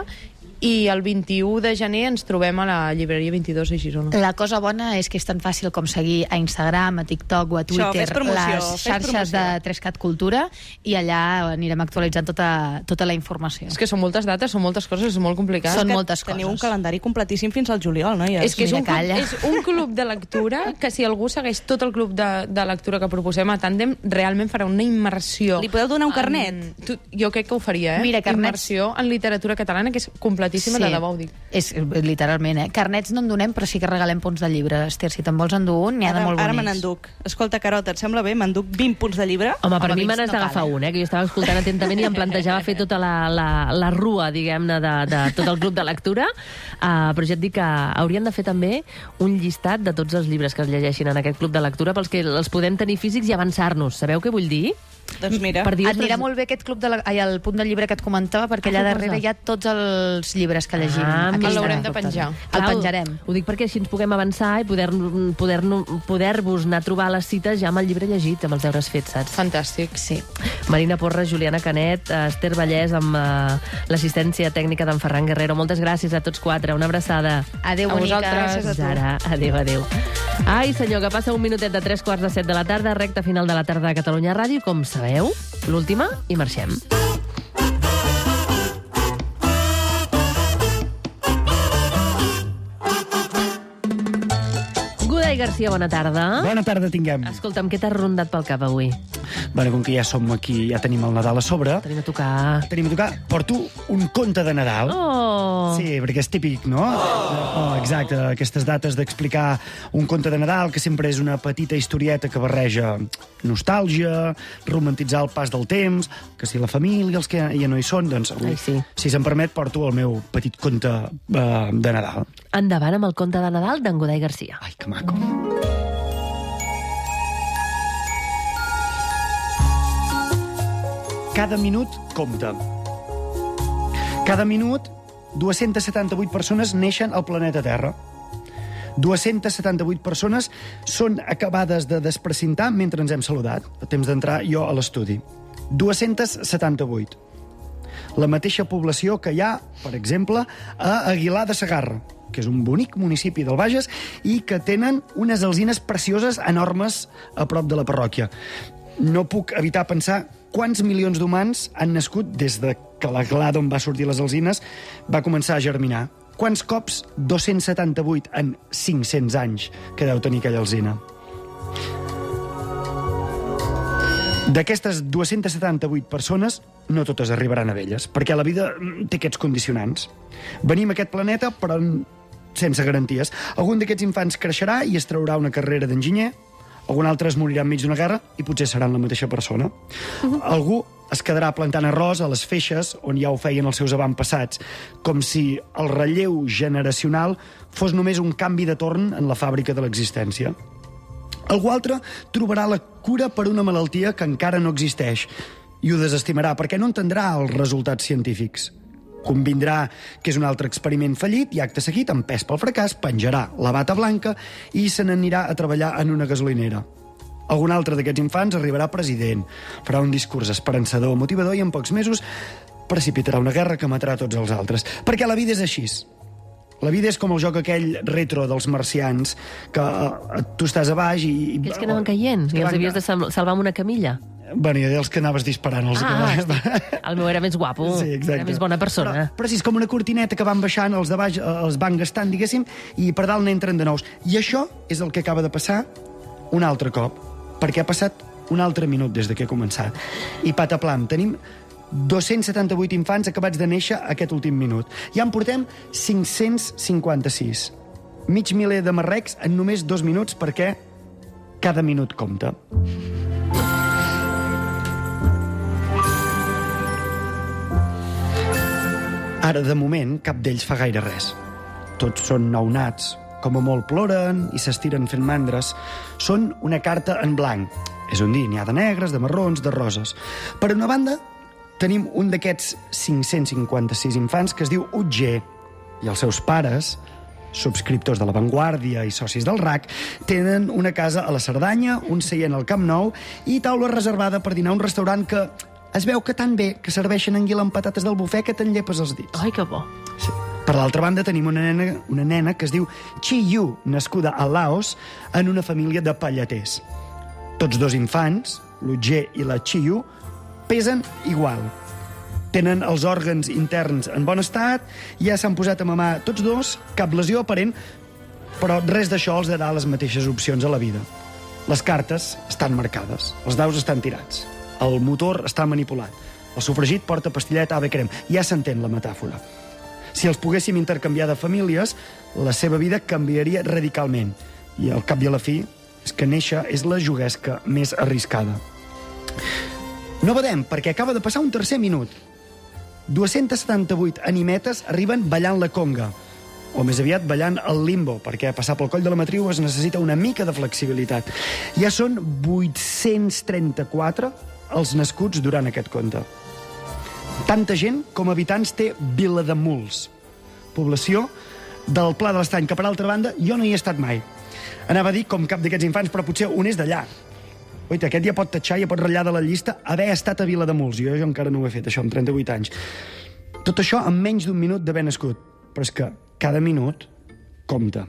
i el vint-i-u de gener ens trobem a la llibreria vint-i-dos de Girona. La cosa bona és que és tan fàcil com seguir a Instagram, a TikTok o a Twitter Això, promoció, les xarxes de Trescat Cultura i allà anirem actualitzant tota, tota la informació. És que són moltes dates, són moltes coses, és molt complicat. Són és moltes coses. Teniu un calendari completíssim fins al juliol, no? És que és un, club, és un club de lectura que si algú segueix tot el club de, de lectura que proposem a Tàndem, realment farà una immersió. Li podeu donar un carnet? En, tu, jo crec que ho faria, eh? Mira, carnets... Immersió en literatura catalana, que és completíssima, sí. De debò ho dic. És, literalment, eh? Carnets no en donem, però sí que regalem punts de llibre. Esther, si te'n vols endur un, n'hi ha ara, de molt bonics. Ara me n'enduc. Escolta, Carota, et sembla bé? M'enduc vint punts de llibre? Home, per Home, mi me n'has no d'agafar cal, eh? un, eh? Que jo estava escoltant atentament i em plantejava fer tota la, la, la rua, diguem-ne, de, de tot el club de lectura. Uh, però ja et dic que haurien de fer també un llistat de tots els llibres que es llegeixin en aquest club de lectura pels que els podem tenir físics i avançar-nos. Sabeu què vull dir? Doncs mira, per dir, et anirà molt bé aquest club de la... Ai, el punt de llibre que et comentava, perquè allà darrere hi ha tots els llibres que llegim. Ah, l'haurem de penjar. El penjarem. Ho dic perquè així ens puguem avançar i poder, poder, poder-vos anar a trobar les cites ja amb el llibre llegit, amb els deures fets, saps? Fantàstic. Sí. Marina Porres, Juliana Canet, Esther Vallès amb uh, l'assistència tècnica d'en Ferran Guerrero. Moltes gràcies a tots quatre. Una abraçada. Adéu, a bonica. vosaltres. Gràcies a tu. Ara, adéu, adéu. Ai, senyor, que passa un minutet de tres quarts de set de la tarda, recta final de la tarda a Catalunya Ràdio. Com sabeu, l'última, i marxem. Godai Garcia, bona tarda. Bona tarda tinguem. Escolta'm, què t'has rondat pel cap avui? Bueno, com que ja som aquí, ja tenim el Nadal a sobre. Tenim a tocar. Tenim a tocar. Porto un conte de Nadal. Oh! Sí, perquè és típic, no? Oh, exacte, aquestes dates d'explicar un conte de Nadal, que sempre és una petita historieta que barreja nostàlgia, romantitzar el pas del temps, que si la família, els que ja no hi són, doncs avui, Ai, sí. si se'm permet, porto el meu petit conte uh, de Nadal. Endavant amb el conte de Nadal d'en Godai Garcia. Ai, que maco. Cada minut compta. Cada minut, dues-centes setanta-vuit persones neixen al planeta Terra. dues-centes setanta-vuit persones són acabades de desprecintar mentre ens hem saludat, a temps d'entrar jo a l'estudi. dues-centes setanta-vuit. La mateixa població que hi ha, per exemple, a Aguilar de Segarra, que és un bonic municipi del Bages i que tenen unes alzines precioses enormes a prop de la parròquia. No puc evitar pensar quants milions d'humans han nascut des de que la gla d'on va sortir les alzines va començar a germinar. Quants cops? dos-cents setanta-vuit en cinc-cents anys que deu tenir aquella alzina. D'aquestes dues-centes setanta-vuit persones, no totes arribaran a velles, perquè la vida té aquests condicionants. Venim a aquest planeta, però sense garanties. Algun d'aquests infants creixerà i es traurà una carrera d'enginyer, Algun altre es morirà enmig d'una guerra i potser seran la mateixa persona. Uh-huh. Algú es quedarà plantant arròs a les feixes on ja ho feien els seus avantpassats, com si el relleu generacional fos només un canvi de torn en la fàbrica de l'existència. Algú altre trobarà la cura per una malaltia que encara no existeix i ho desestimarà perquè no entendrà els resultats científics. Convindrà que és un altre experiment fallit i, acte seguit, empès pel fracàs, penjarà la bata blanca i se n'anirà a treballar en una gasolinera. Algun altre d'aquests infants arribarà president, farà un discurs esperançador, motivador i en pocs mesos precipitarà una guerra que matarà tots els altres. Perquè la vida és així. La vida és com el joc aquell retro dels marcians, que uh, tu estàs a baix i... Aquells que anaven caient i els havies de salvar amb una camilla. Bueno, i els que anaves disparant. Els ah, que... el meu era més guapo, sí, era més bona persona. Però, però sí, és com una cortineta que van baixant, els de baix els van gastant, diguéssim, i per dalt n'entren de nous. I això és el que acaba de passar un altre cop, perquè ha passat un altre minut des de que ha començat. I pataplam, tenim dos-cents setanta-vuit infants acabats de néixer aquest últim minut. Ja en portem cinc-cents cinquanta-sis. Mig miler de marrecs en només dos minuts, perquè cada minut compta. Ara, de moment, cap d'ells fa gaire res. Tots són nounats, com a molt ploren i s'estiren fent mandres. Són una carta en blanc. És un dir, n'hi ha de negres, de marrons, de roses. Per una banda, tenim un d'aquests cinc-cents cinquanta-sis infants que es diu Utger, i els seus pares, subscriptors de La Vanguardia i socis del R A C, tenen una casa a la Cerdanya, un seient al Camp Nou i taula reservada per dinar a un restaurant que es veu que tan bé que serveixen anguila amb patates del bufet que te'n llepes els dits. Ai, que bo. Sí. Per l'altra banda, tenim una nena, una nena que es diu Chi Yu, nascuda a Laos, en una família de palleters. Tots dos infants, l'Utger i la Chi Yu, pesen igual. Tenen els òrgans interns en bon estat, ja s'han posat a mamar tots dos, cap lesió aparent, però res d'això els darà les mateixes opcions a la vida. Les cartes estan marcades, els daus estan tirats, el motor està manipulat, el sofregit porta pastillet ave crem. Ja s'entén la metàfora. Si els poguéssim intercanviar de famílies, la seva vida canviaria radicalment. I al cap i a la fi, és que néixer és la juguesca més arriscada. No badem, perquè acaba de passar un tercer minut. dos-cents setanta-vuit animetes arriben ballant la conga, o més aviat ballant el limbo, perquè passar pel coll de la matriu es necessita una mica de flexibilitat. Ja són vuit-cents trenta-quatre els nascuts durant aquest conte. Tanta gent com habitants té Vilademuls, població del Pla de l'Estany, que, per altra banda, jo no hi he estat mai. Anava a dir com cap d'aquests infants, però potser un és d'allà. Oita, aquest ja pot tatxar, ja pot ratllar de la llista haver estat a Vilademuls. Jo, jo encara no ho he fet, això, amb trenta-vuit anys. Tot això en menys d'un minut d'haver nascut. Però és que cada minut compta.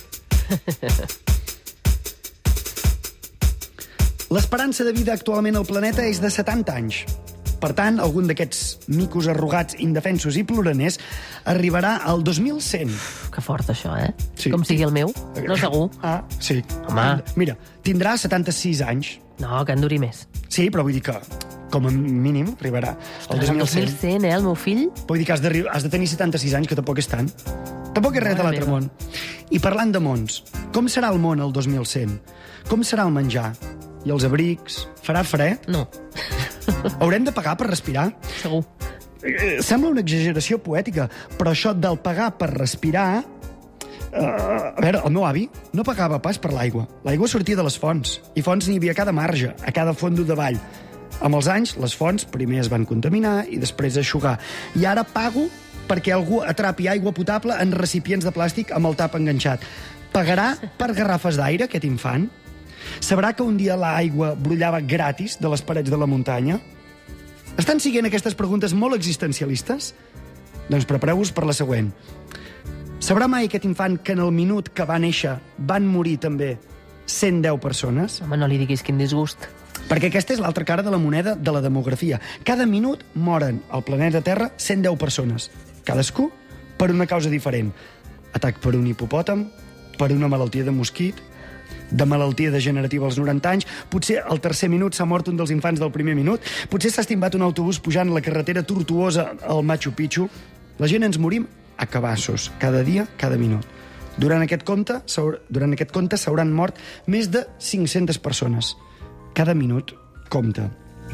L'esperança de vida actualment al planeta és de setanta anys. Per tant, algun d'aquests micos arrugats, indefensos i ploraners arribarà al dos mil cent. Que fort, això, eh? Sí. Com sigui el meu? No segur. Ah, sí. Home. Mira, tindrà setanta-sis anys. No, que en duri més. Sí, però vull dir que, com a mínim, arribarà al dos mil cent. El dos mil cent, eh, el meu fill? Vull dir que has de, has de tenir setanta-sis anys, que tampoc és tant. Tampoc és res de l'altre món. I parlant de mons, com serà el món el dos mil cent? Com serà el menjar? I els abrics? Farà fred? No. Haurem de pagar per respirar? Segur. Sembla una exageració poètica, però això del pagar per respirar... Uh, a veure, el meu avi no pagava pas per l'aigua. L'aigua sortia de les fonts, i fonts n'hi havia a cada marge, a cada fondo de vall. Amb els anys, les fonts primer es van contaminar i després eixugar. I ara pago perquè algú atrapi aigua potable en recipients de plàstic amb el tap enganxat. Pagarà per garrafes d'aire, aquest infant? Sabrà que un dia l'aigua brollava gratis de les parets de la muntanya? Estan siguent aquestes preguntes molt existencialistes? Doncs prepareu-vos per la següent. Sabrà mai aquest infant que en el minut que va néixer van morir també cent deu persones? Home, no li diguis quin disgust. Perquè aquesta és l'altra cara de la moneda de la demografia. Cada minut moren al planeta Terra cent deu persones. Cadascú per una causa diferent. Atac per un hipopòtam, per una malaltia de mosquit, de malaltia degenerativa als noranta anys, potser al tercer minut s'ha mort un dels infants del primer minut, potser s'ha estimbat un autobús pujant la carretera tortuosa al Machu Picchu. La gent ens morim a cabassos, cada dia, cada minut. Durant aquest compte s'haur- durant aquest compte s'hauran mort més de cinc-centes persones. Cada minut compta.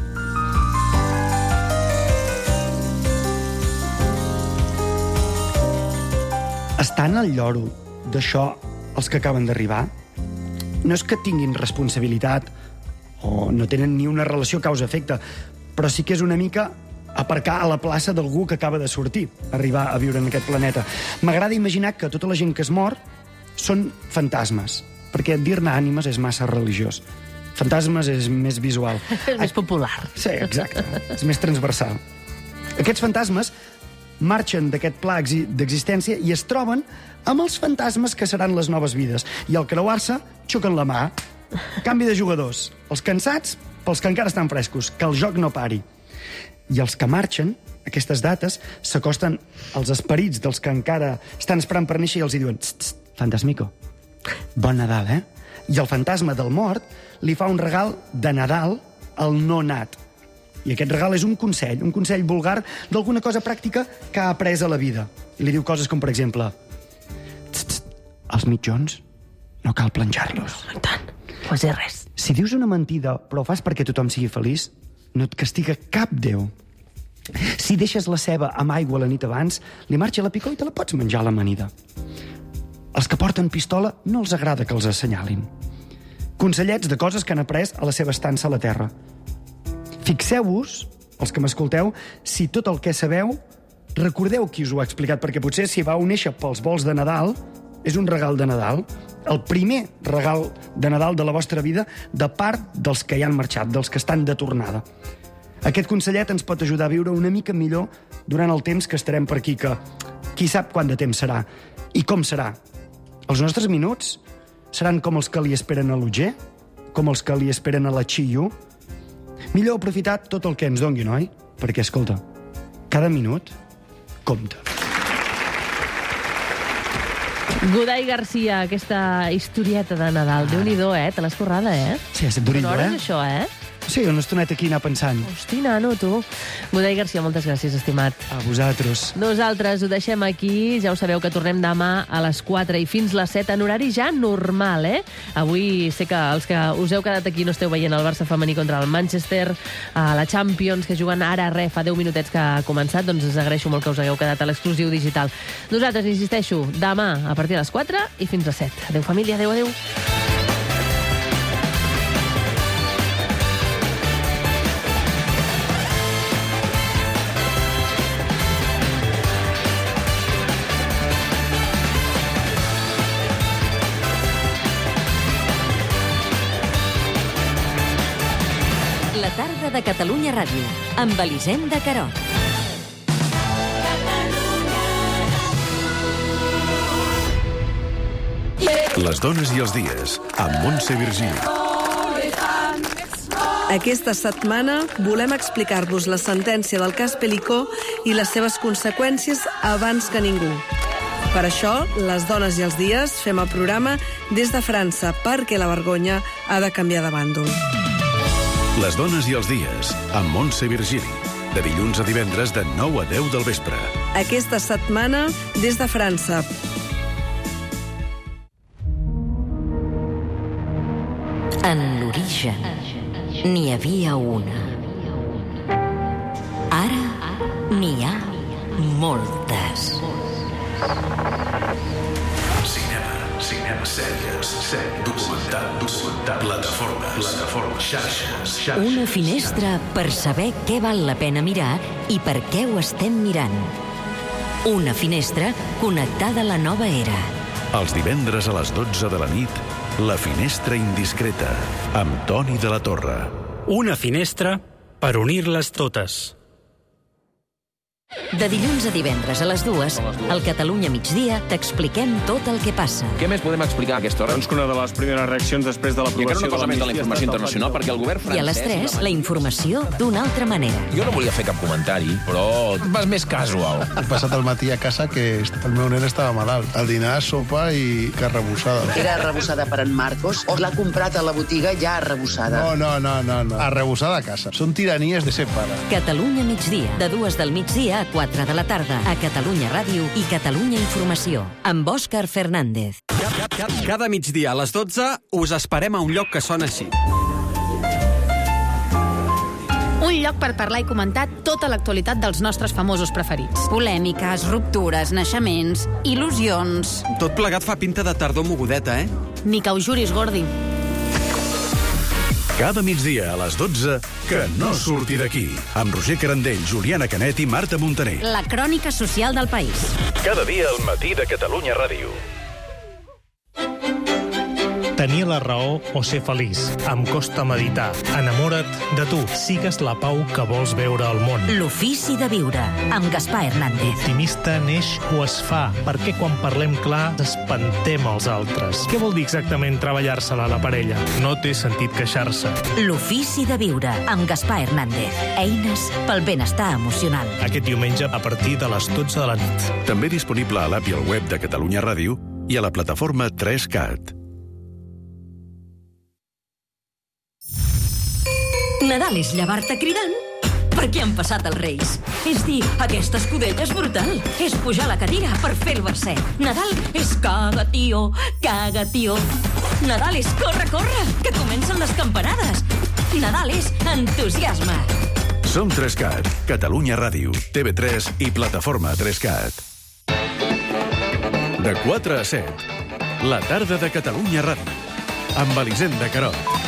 Estan al lloro d'això els que acaben d'arribar? No és que tinguin responsabilitat o no tenen ni una relació causa-efecte, però sí que és una mica aparcar a la plaça d'algú que acaba de sortir, arribar a viure en aquest planeta. M'agrada imaginar que tota la gent que es mor són fantasmes, perquè dir-ne ànimes és massa religiós. Fantasmes és més visual. És més popular. Sí, exacte. És més transversal. Aquests fantasmes marxen d'aquest pla exi- d'existència i es troben amb els fantasmes que seran les noves vides. I al creuar-se, xoquen la mà. Canvi de jugadors. Els cansats pels que encara estan frescos. Que el joc no pari. I els que marxen, aquestes dates, s'acosten als esperits dels que encara estan esperant per néixer i els hi diuen «Tst, tst, fantasmico, bon Nadal, eh?» I el fantasma del mort li fa un regal de Nadal al no nat. I aquest regal és un consell, un consell vulgar d'alguna cosa pràctica que ha après a la vida. I li diu coses com, per exemple, «Tst, tst, els mitjons no cal planxar-los». No tant, no sé res. Si dius una mentida però ho fas perquè tothom sigui feliç, no et castiga cap Déu. Si deixes la ceba amb aigua la nit abans, li marxa la picor i te la pots menjar a l'amanida. Els que porten pistola no els agrada que els assenyalin. Consellets de coses que han après a la seva estança a la Terra. Fixeu-vos, els que m'escolteu, si tot el que sabeu, recordeu qui us ho ha explicat, perquè potser si vau néixer pels vols de Nadal, és un regal de Nadal, el primer regal de Nadal de la vostra vida de part dels que hi han marxat, dels que estan de tornada. Aquest consellet ens pot ajudar a viure una mica millor durant el temps que estarem per aquí, que qui sap quant de temps serà i com serà. Els nostres minuts seran com els que li esperen a l'U G, com els que li esperen a la Chiyu. Millor aprofitar tot el que ens dongui, oi? Perquè, escolta, cada minut compta. Godai Garcia, aquesta historieta de Nadal. Ah. Déu-n'hi-do, eh? Te l'has currada, eh? Sí, ha estat durillo, Una hora eh? és això, eh? Sí, una estoneta aquí anar pensant. Hosti, nano, tu. Godai Garcia, moltes gràcies, estimat. A vosaltres. Nosaltres ho deixem aquí. Ja ho sabeu que tornem demà a les quatre i fins les set en horari ja normal, eh? Avui sé que els que us heu quedat aquí no esteu veient el Barça femení contra el Manchester, a la Champions, que juguen ara res, fa deu minutets que ha començat, doncs us agraeixo molt que us hagueu quedat a l'exclusiu digital. Nosaltres, insisteixo, demà a partir de les quatre i fins a set. Adéu, família, adéu, adéu. La tarda de Catalunya Ràdio, amb Elisenda Carot. Les dones i els dies, amb Montse Virgili. Aquesta setmana volem explicar-vos la sentència del cas Pelicó i les seves conseqüències abans que ningú. Per això, les dones i els dies fem el programa des de França, perquè la vergonya ha de canviar de bàndol. Les dones i els dies, amb Montse Virgili. De dilluns a divendres de nou a deu del vespre. Aquesta setmana, des de França. En l'origen n'hi havia una. Ara n'hi ha moltes. Cinema, cinema, sèries, sèries, documental, documental, plataformes, plataformes, xarxes, xarxes. Una finestra per saber què val la pena mirar i per què ho estem mirant. Una finestra connectada a la nova era. Els divendres a les dotze de la nit, La finestra indiscreta, amb Toni de la Torre. Una finestra per unir-les totes. De dilluns a divendres a les dues, al Catalunya migdia, t'expliquem tot el que passa. Què més podem explicar a aquesta hora? Doncs que una de les primeres reaccions després de l'aprovació... I encara una cosa més de la informació internacional, perquè el govern francès... I a les tres, la informació d'una altra manera. Jo no volia fer cap comentari, però vas més casual. He passat el matí a casa que el meu nen estava malalt. El dinar, sopa i carrebussada. Era arrebossada per en Marcos o l'ha comprat a la botiga ja arrebossada? No, no, no, no, no. Arrebossada a casa. Són tiranies de ser pare. Catalunya migdia, de dues del migdia a quatre de la tarda a Catalunya Ràdio i Catalunya Informació, amb Òscar Fernández. Cada migdia a les dotze us esperem a un lloc que sona així. Un lloc per parlar i comentar tota l'actualitat dels nostres famosos preferits. Polèmiques, ruptures, naixements, il·lusions... Tot plegat fa pinta de tardor mogudeta, eh? Ni que ho juris, Gordi. Cada migdia a les dotze, que no surti d'aquí. Amb Roger Carandell, Juliana Canet i Marta Montaner. La crònica social del país. Cada dia al matí de Catalunya Ràdio. Tenir la raó o ser feliç. Em costa meditar. Enamora't de tu. Sigues la pau que vols veure al món. L'ofici de viure, amb Gaspar Hernández. L'optimista neix o es fa. Perquè quan parlem clar, espantem els altres. Què vol dir exactament treballar-se-la a la parella? No té sentit queixar-se. L'ofici de viure, amb Gaspar Hernández. Eines pel benestar emocional. Aquest diumenge a partir de les dotze de la nit. També disponible a l'app i al web de Catalunya Ràdio i a la plataforma tres cat. Nadal és llevar-te cridant perquè han passat els Reis. És dir, aquesta escudella és brutal. És pujar la cadira per fer el verset. Nadal és caga, tio, caga, tio. Nadal és corre, corre, que comencen les campanades. Nadal és entusiasme. Som tres cat, Catalunya Ràdio, T V tres i plataforma tres cat. De quatre a set, la tarda de Catalunya Ràdio, amb Elisenda Carot.